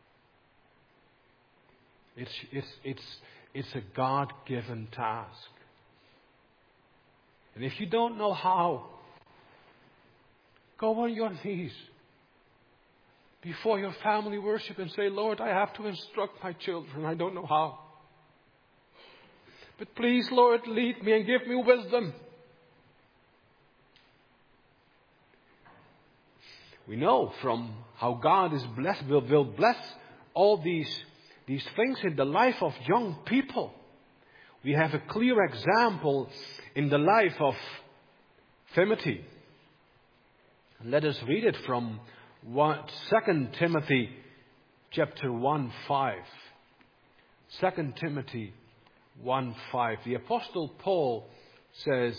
It's, it's, it's, it's a God-given task. And if you don't know how, go on your knees before your family worship and say, Lord, I have to instruct my children. I don't know how. But please, Lord, lead me and give me wisdom. We know from how God is blessed, will, will bless all these, these things in the life of young people. We have a clear example in the life of Timothy. Let us read it from Second Timothy chapter one five. Second Timothy one five. The Apostle Paul says,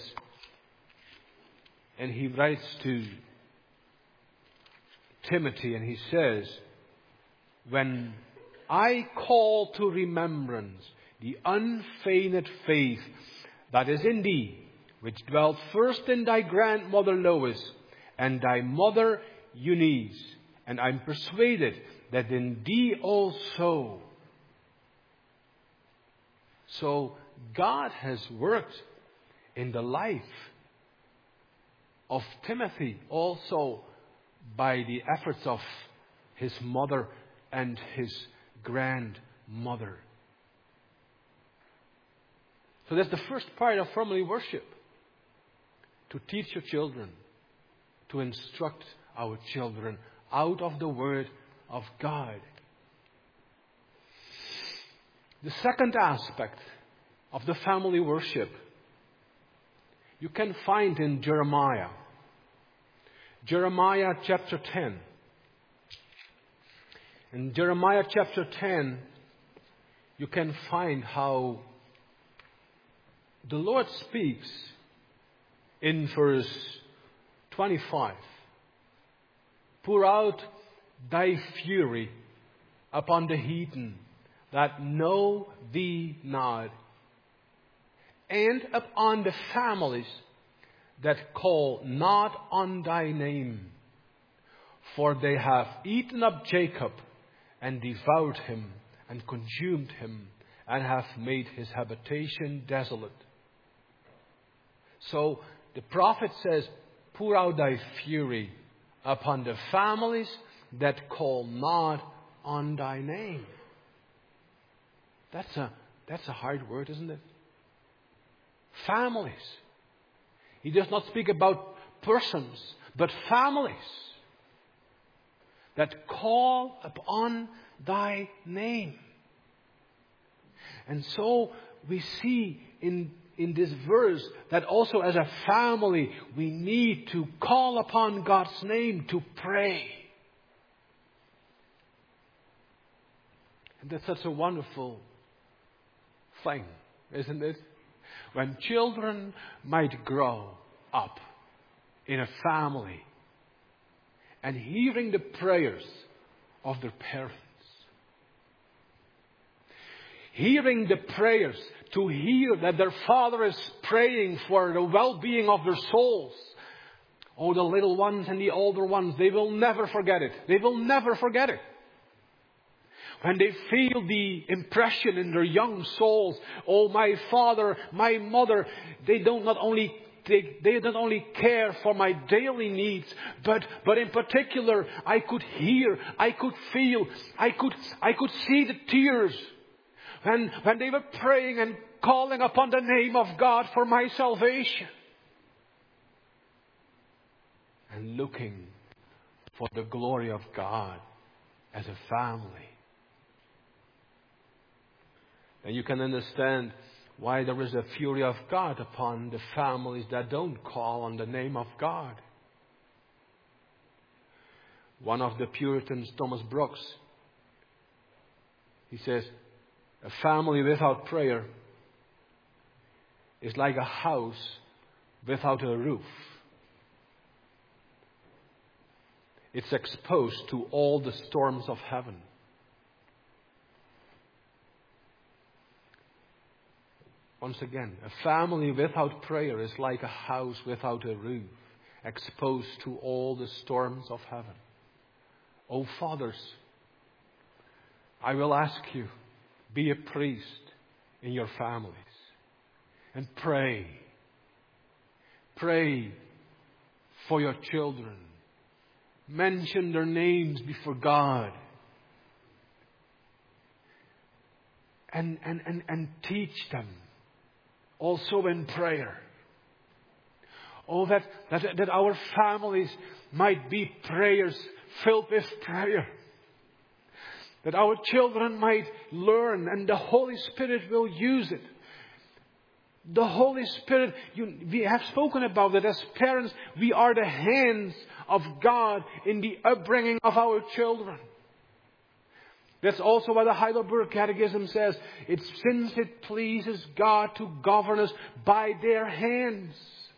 and he writes to Timothy, and he says, when I call to remembrance the unfeigned faith that is in thee, which dwelt first in thy grandmother Lois and thy mother Eunice, and I'm persuaded that in thee also. So God has worked in the life of Timothy also by the efforts of his mother and his grandmother. So that's the first part of family worship. To teach your children, to instruct our children out of the Word of God. The second aspect of the family worship you can find in Jeremiah. Jeremiah chapter ten. In Jeremiah chapter ten, you can find how the Lord speaks in verse twenty-five. Pour out thy fury upon the heathen that know thee not, and upon the families that call not on thy name. For they have eaten up Jacob and devoured him and consumed him and have made his habitation desolate. So the prophet says, pour out thy fury upon the families that call not on thy name. That's a, that's a hard word, isn't it? Families. He does not speak about persons, but families that call upon thy name. And so we see in, in this verse that also as a family we need to call upon God's name to pray. And that's such a wonderful thing, isn't it? When children might grow up in a family and hearing the prayers of their parents. Hearing the prayers, to hear that their father is praying for the well-being of their souls. Oh, the little ones and the older ones, they will never forget it. They will never forget it. when they feel the impression in their young souls, oh, my father, my mother, they don't not only they, they not only care for my daily needs, but but in particular, I could hear, I could feel, I could I could see the tears when when they were praying and calling upon the name of God for my salvation, and looking for the glory of God as a family. And you can understand why there is a fury of God upon the families that don't call on the name of God. One of the Puritans, Thomas Brooks, he says, a family without prayer is like a house without a roof. It's exposed to all the storms of heaven. Once again, a family without prayer is like a house without a roof, exposed to all the storms of heaven. Oh, fathers, I will ask you, be a priest in your families and pray. Pray for your children. Mention their names before God. And, and, and, and teach them. Also in prayer. Oh, that, that, that our families might be prayers filled with prayer. That our children might learn and the Holy Spirit will use it. The Holy Spirit, you, we have spoken about that as parents, we are the hands of God in the upbringing of our children. That's also what the Heidelberg Catechism says. It's since it pleases God to govern us by their hands.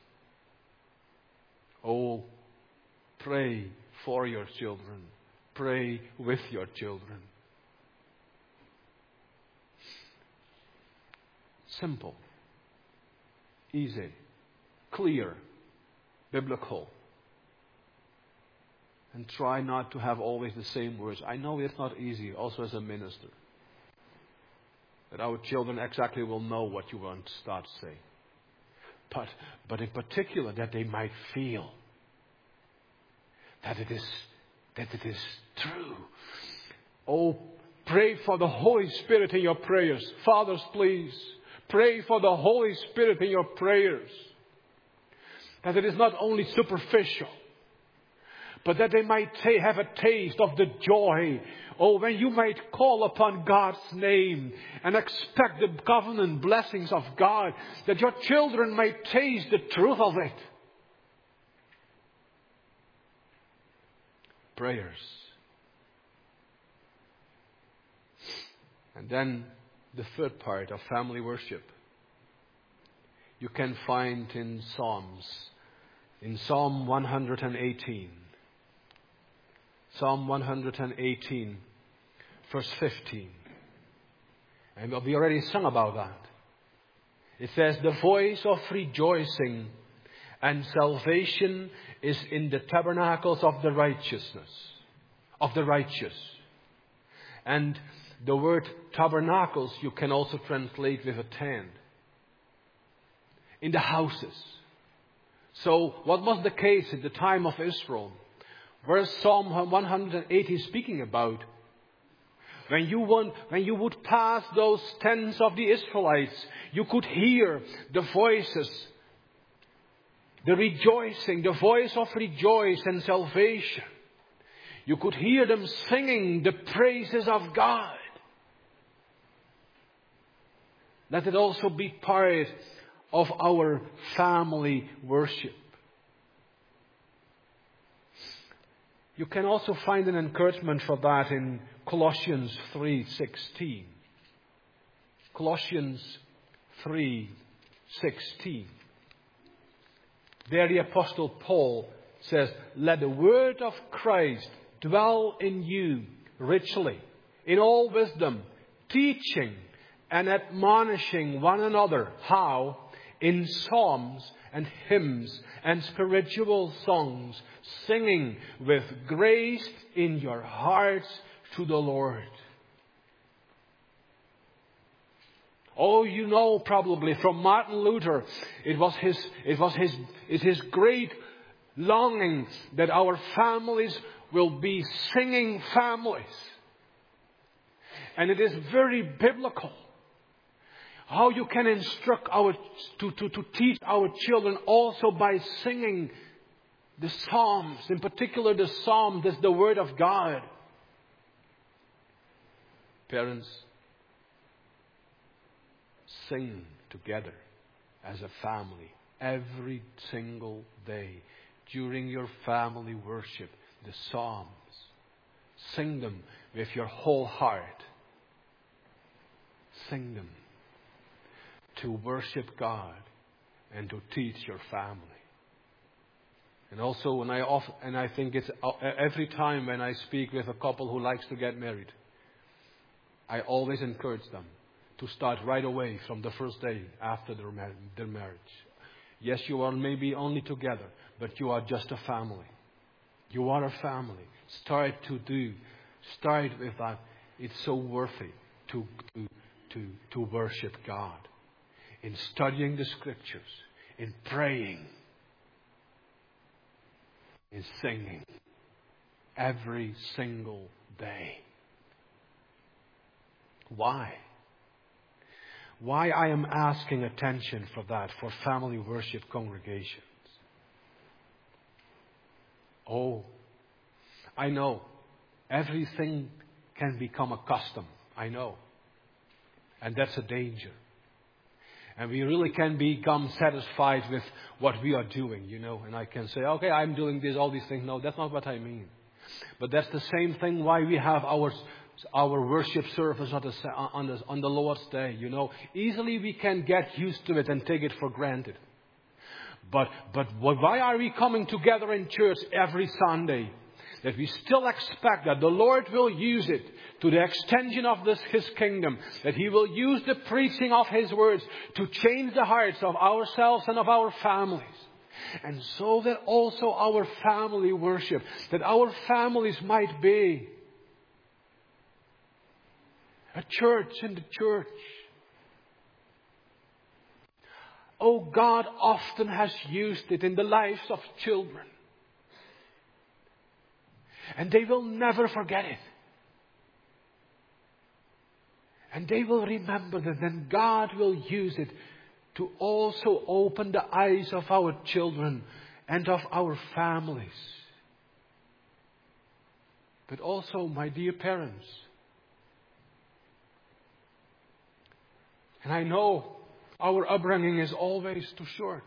Oh, pray for your children. Pray with your children. Simple, easy, clear, biblical. And try not to have always the same words. I know it's not easy, also as a minister. That our children exactly will know what you want to start to say. But, but in particular, that they might feel that it is, that it is true. Oh, pray for the Holy Spirit in your prayers. Fathers, please, pray for the Holy Spirit in your prayers. That it is not only superficial, but that they might ta- have a taste of the joy. Oh, when you might call upon God's name and expect the covenant blessings of God, that your children might taste the truth of it. Prayers. And then the third part of family worship. You can find in Psalms. In Psalm one hundred eighteen. Psalm one hundred eighteen, verse fifteen. And we already sung about that. It says, the voice of rejoicing and salvation is in the tabernacles of the righteousness, of the righteous. And the word tabernacles you can also translate with a tent. In the houses. So what was the case at the time of Israel? Where's Psalm one hundred eighty speaking about? When you, want, when you would pass those tents of the Israelites, you could hear the voices, the rejoicing, the voice of rejoice and salvation. You could hear them singing the praises of God. Let it also be part of our family worship. You can also find an encouragement for that in Colossians three sixteen. Colossians three sixteen. There the Apostle Paul says, let the word of Christ dwell in you richly, in all wisdom, teaching and admonishing one another. How? In psalms and hymns and spiritual songs, singing with grace in your hearts to the Lord. Oh, you know probably from Martin Luther, it was his, it was his, it's his great longings that our families will be singing families. And it is very biblical how you can instruct our, to, to, to teach our children also by singing the Psalms, in particular the Psalm, that's the Word of God. Parents, sing together as a family every single day during your family worship, the Psalms. Sing them with your whole heart. Sing them to worship God and to teach your family. And also, when I often, and I think it's every time when I speak with a couple who likes to get married, I always encourage them to start right away from the first day after their, mar- their marriage. Yes, you are maybe only together, but you are just a family. You are a family. Start to do. Start with that. It's so worthy to, to, to, to worship God. In studying the Scriptures. In praying. In singing. Every single day. Why? Why I am asking attention for that, for family worship congregations. Oh, I know. Everything can become a custom. I know. And that's a danger. And we really can become satisfied with what we are doing, you know. And I can say, okay, I'm doing this, all these things. No, that's not what I mean. But that's the same thing why we have our our worship service on the, on the, on the Lord's Day, you know. Easily we can get used to it and take it for granted. But, but why are we coming together in church every Sunday? That we still expect that the Lord will use it to the extension of this, His kingdom. That He will use the preaching of His words to change the hearts of ourselves and of our families. And so that also our family worship, that our families might be a church in the church. Oh, God often has used it in the lives of children. And they will never forget it. And they will remember that then God will use it to also open the eyes of our children and of our families. But also, my dear parents, and I know our upbringing is always too short.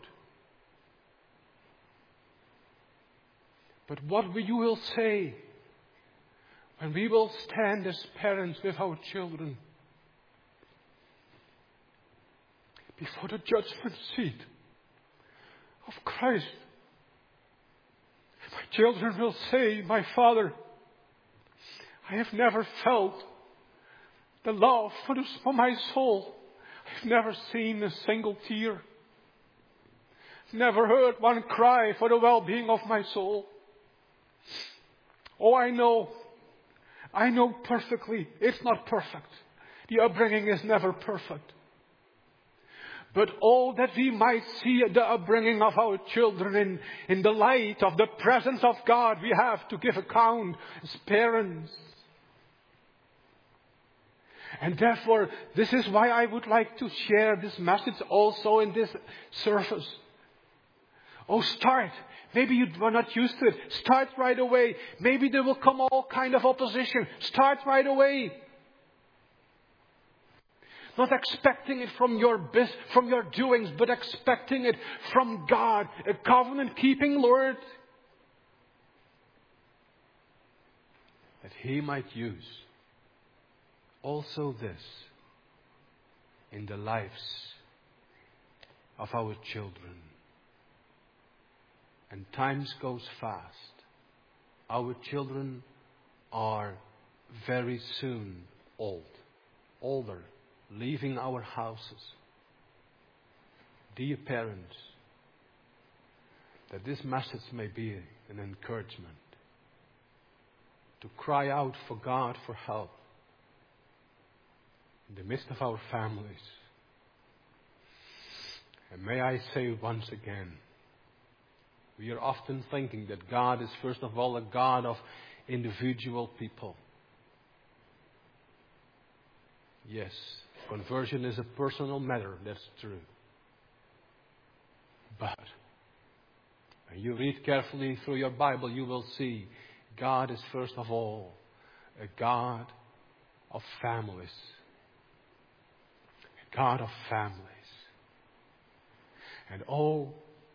But what you will say when we will stand as parents with our children before the judgment seat of Christ. My children will say, my Father, I have never felt the love for, the, for my soul. I've never seen a single tear. Never heard one cry for the well-being of my soul. Oh, I know. I know perfectly. It's not perfect. The upbringing is never perfect. But oh, that we might see the upbringing of our children in, in the light of the presence of God we have to give account as parents. And therefore, this is why I would like to share this message also in this service. Oh, start. Maybe you are not used to it. Start right away. Maybe there will come all kind of opposition. Start right away. Not expecting it from your bis- from your doings, but expecting it from God, a covenant-keeping Lord, that He might use also this in the lives of our children. And times goes fast. Our children are very soon old, older, leaving our houses. Dear parents, that this message may be an encouragement to cry out for God for help in the midst of our families, And may I say once again, we are often thinking that God is first of all a God of individual people. Yes, conversion is a personal matter, that's true. But when you read carefully through your Bible, you will see God is first of all a God of families. A God of families. And oh,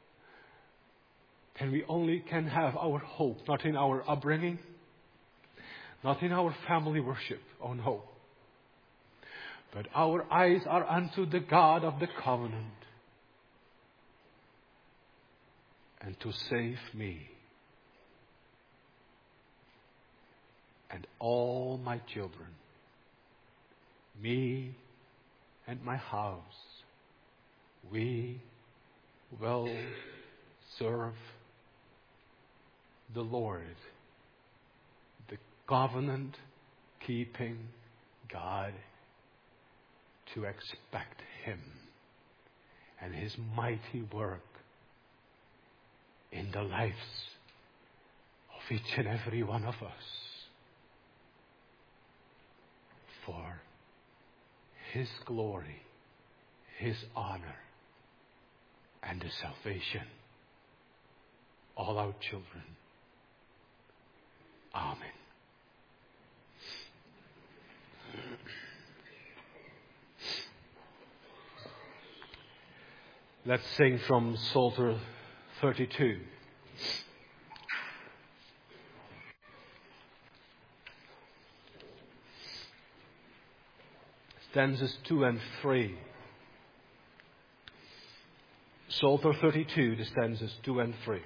then we only can have our hope, not in our upbringing, not in our family worship, oh no. But our eyes are unto the God of the covenant. And to save me and all my children, me and my house, we will serve the Lord, the covenant-keeping God, to expect Him and His mighty work in the lives of each and every one of us for His glory, His honor, and the salvation of all our children. Amen. Let's sing from Psalter thirty-two. Stanzas two and three. Psalter thirty-two, the stanzas two and three.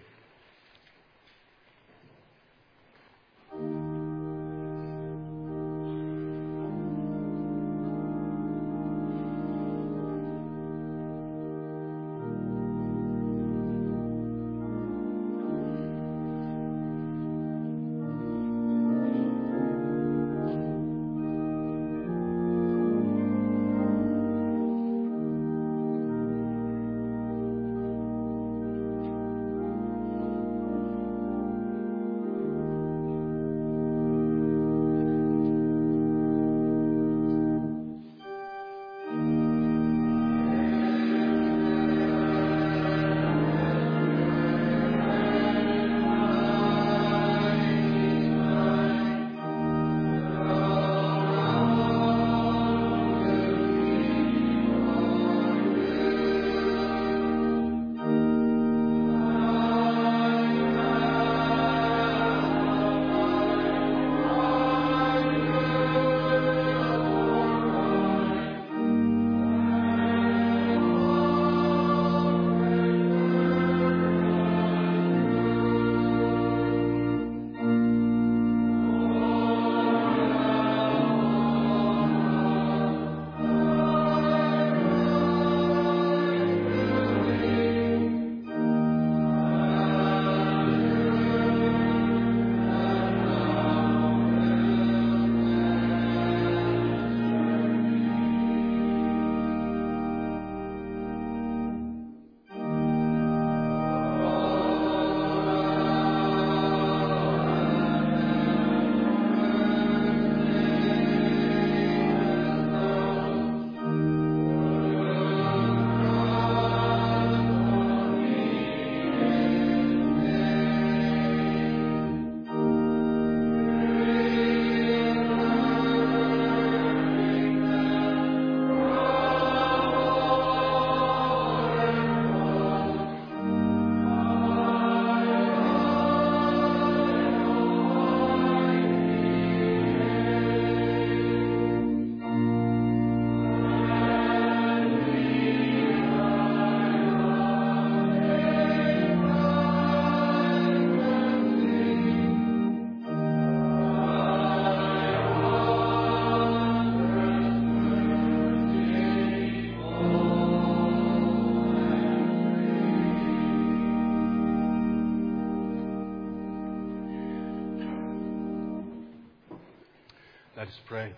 Let us pray.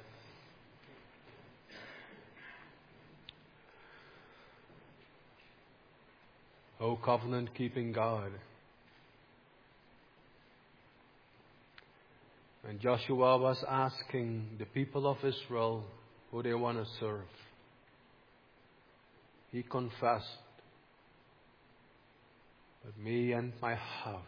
O covenant-keeping God. And Joshua was asking the people of Israel who they want to serve. He confessed, but me and my house,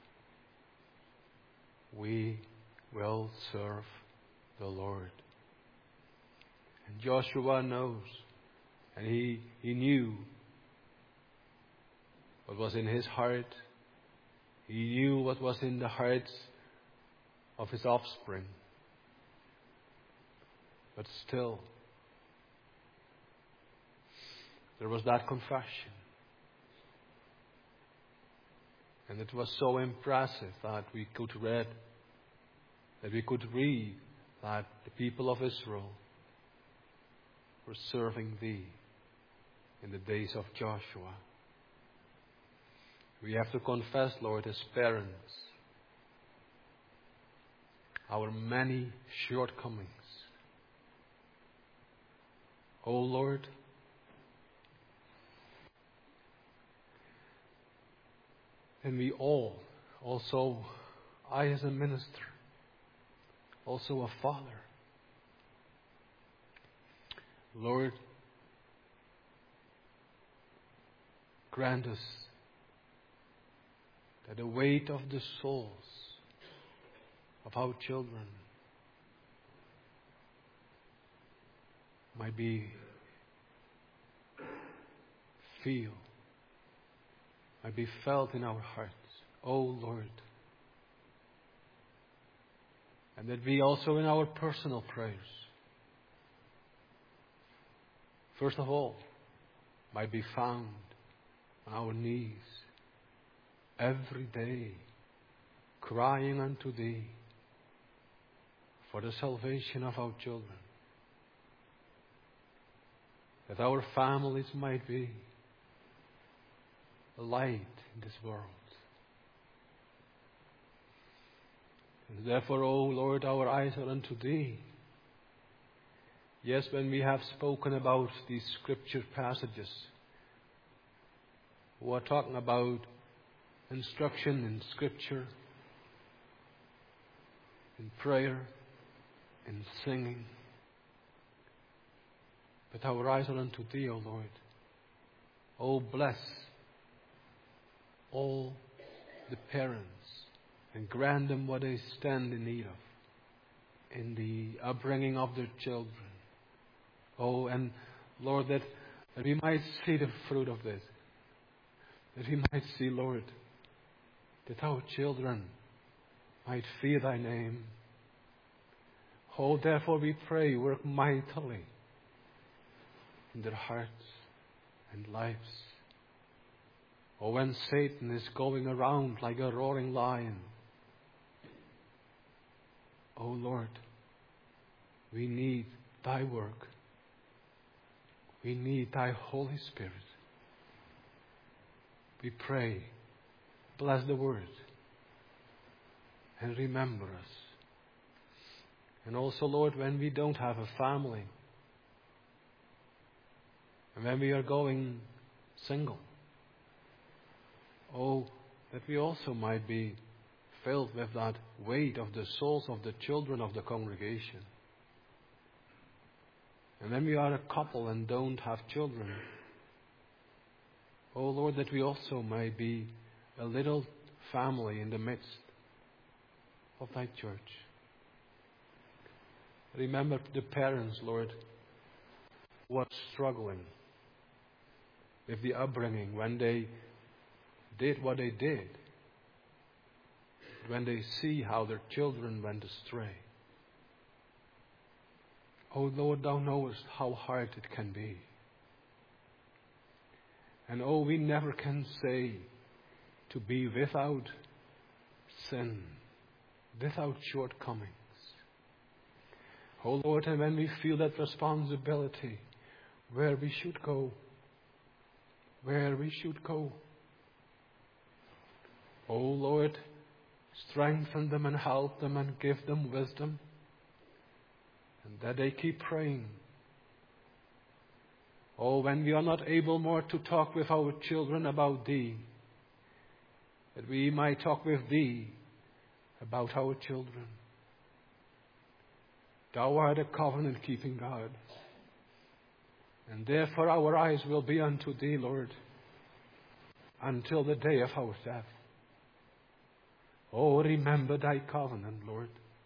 we will serve the Lord. And Joshua knows, and he, he knew what was in his heart. He knew what was in the hearts of his offspring. But still, there was that confession. And it was so impressive that we could read, that we could read that the people of Israel were serving Thee in the days of Joshua. We have to confess, Lord, as parents, our many shortcomings. O Lord, and we all, also I as a minister, also a father, Lord, grant us that the weight of the souls of our children might be feel, might be felt in our hearts, O Lord. And that we also in our personal prayers, first of all, might be found on our knees every day, crying unto Thee for the salvation of our children. That our families might be a light in this world. And therefore, O Lord, our eyes are unto Thee. Yes, when we have spoken about these scripture passages, we are talking about instruction in scripture, in prayer, in singing. But our eyes are unto Thee, O Lord. O bless all the parents and grant them what they stand in need of in the upbringing of their children. Oh, and Lord, that, that we might see the fruit of this. That we might see, Lord, that our children might fear Thy name. Oh, therefore we pray, work mightily in their hearts and lives. Oh, when Satan is going around like a roaring lion, oh Lord, we need Thy work. We need Thy Holy Spirit. We pray, bless the word and remember us. And also, Lord, when we don't have a family, and when we are going single, oh, that we also might be filled with that weight of the souls of the children of the congregation. And when we are a couple and don't have children, oh Lord, that we also may be a little family in the midst of Thy church. Remember the parents, Lord, who are struggling with the upbringing when they did what they did, when they see how their children went astray. Oh Lord, Thou knowest how hard it can be. And oh, we never can say to be without sin, without shortcomings. Oh Lord, and when we feel that responsibility, where we should go, where we should go. Oh Lord, strengthen them and help them and give them wisdom. And that they keep praying. Oh, when we are not able more to talk with our children about Thee, that we might talk with Thee about our children. Thou art a covenant-keeping God. And therefore our eyes will be unto Thee, Lord, until the day of our death. Oh, remember Thy covenant, Lord.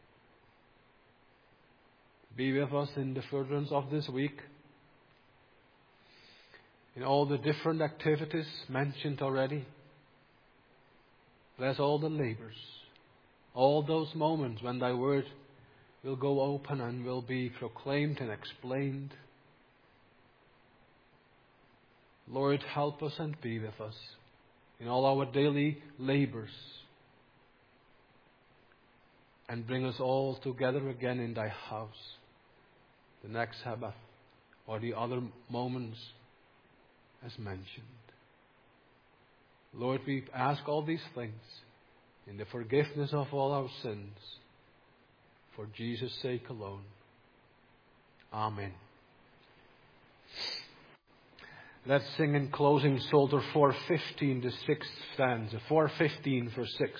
Be with us in the furtherance of this week, in all the different activities mentioned already. Bless all the labors, all those moments when Thy word will go open and will be proclaimed and explained. Lord, help us and be with us in all our daily labors. And bring us all together again in Thy house, the next Sabbath or the other moments as mentioned. Lord, we ask all these things in the forgiveness of all our sins, for Jesus' sake alone. Amen. Let's sing in closing Psalter four fifteen, the sixth stanza. four fifteen, verse six.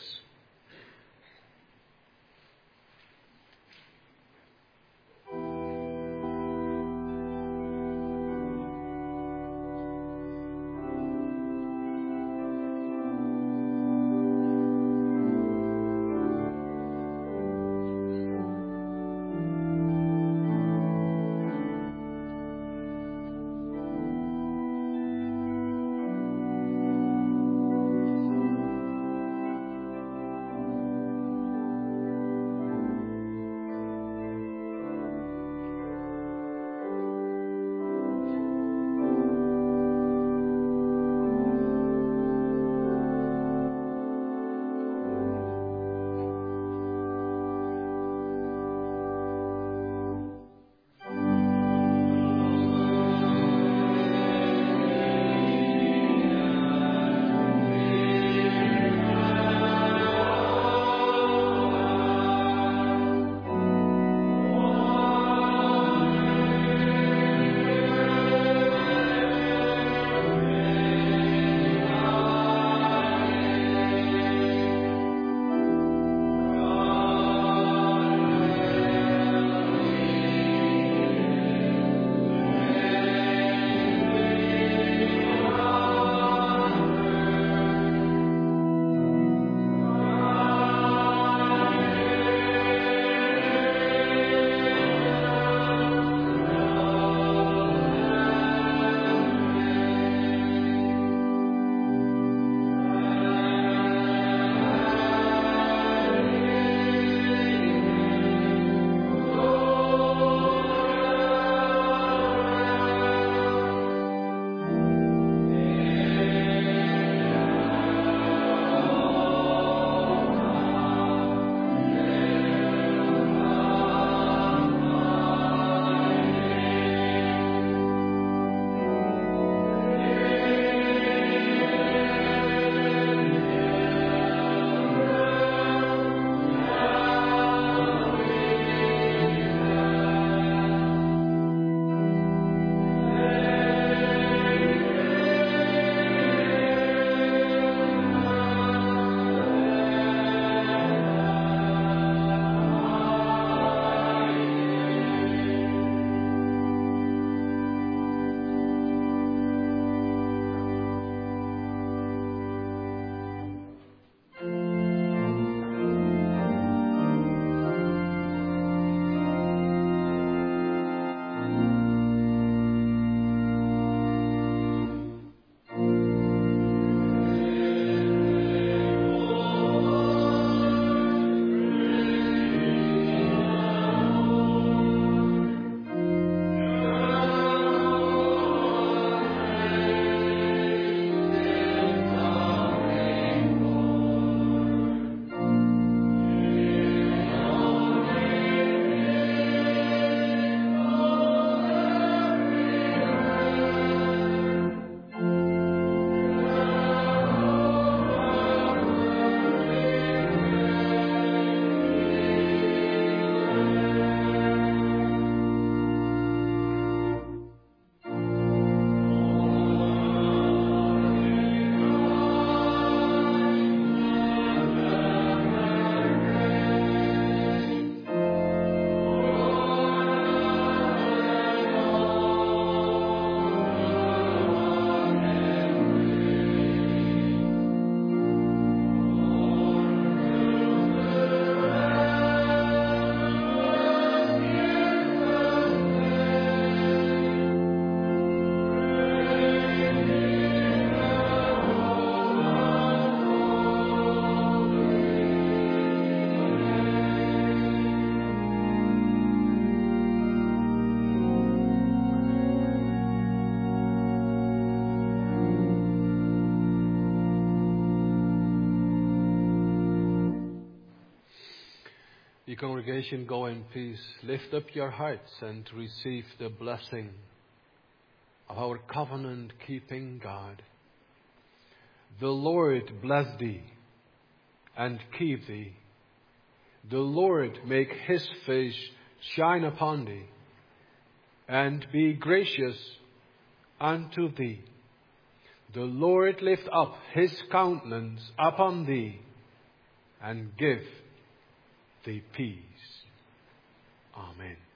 The congregation, go in peace. Lift up your hearts and receive the blessing of our covenant-keeping God. The Lord bless thee and keep thee. The Lord make his face shine upon thee and be gracious unto thee. The Lord lift up his countenance upon thee and give thee peace. Amen.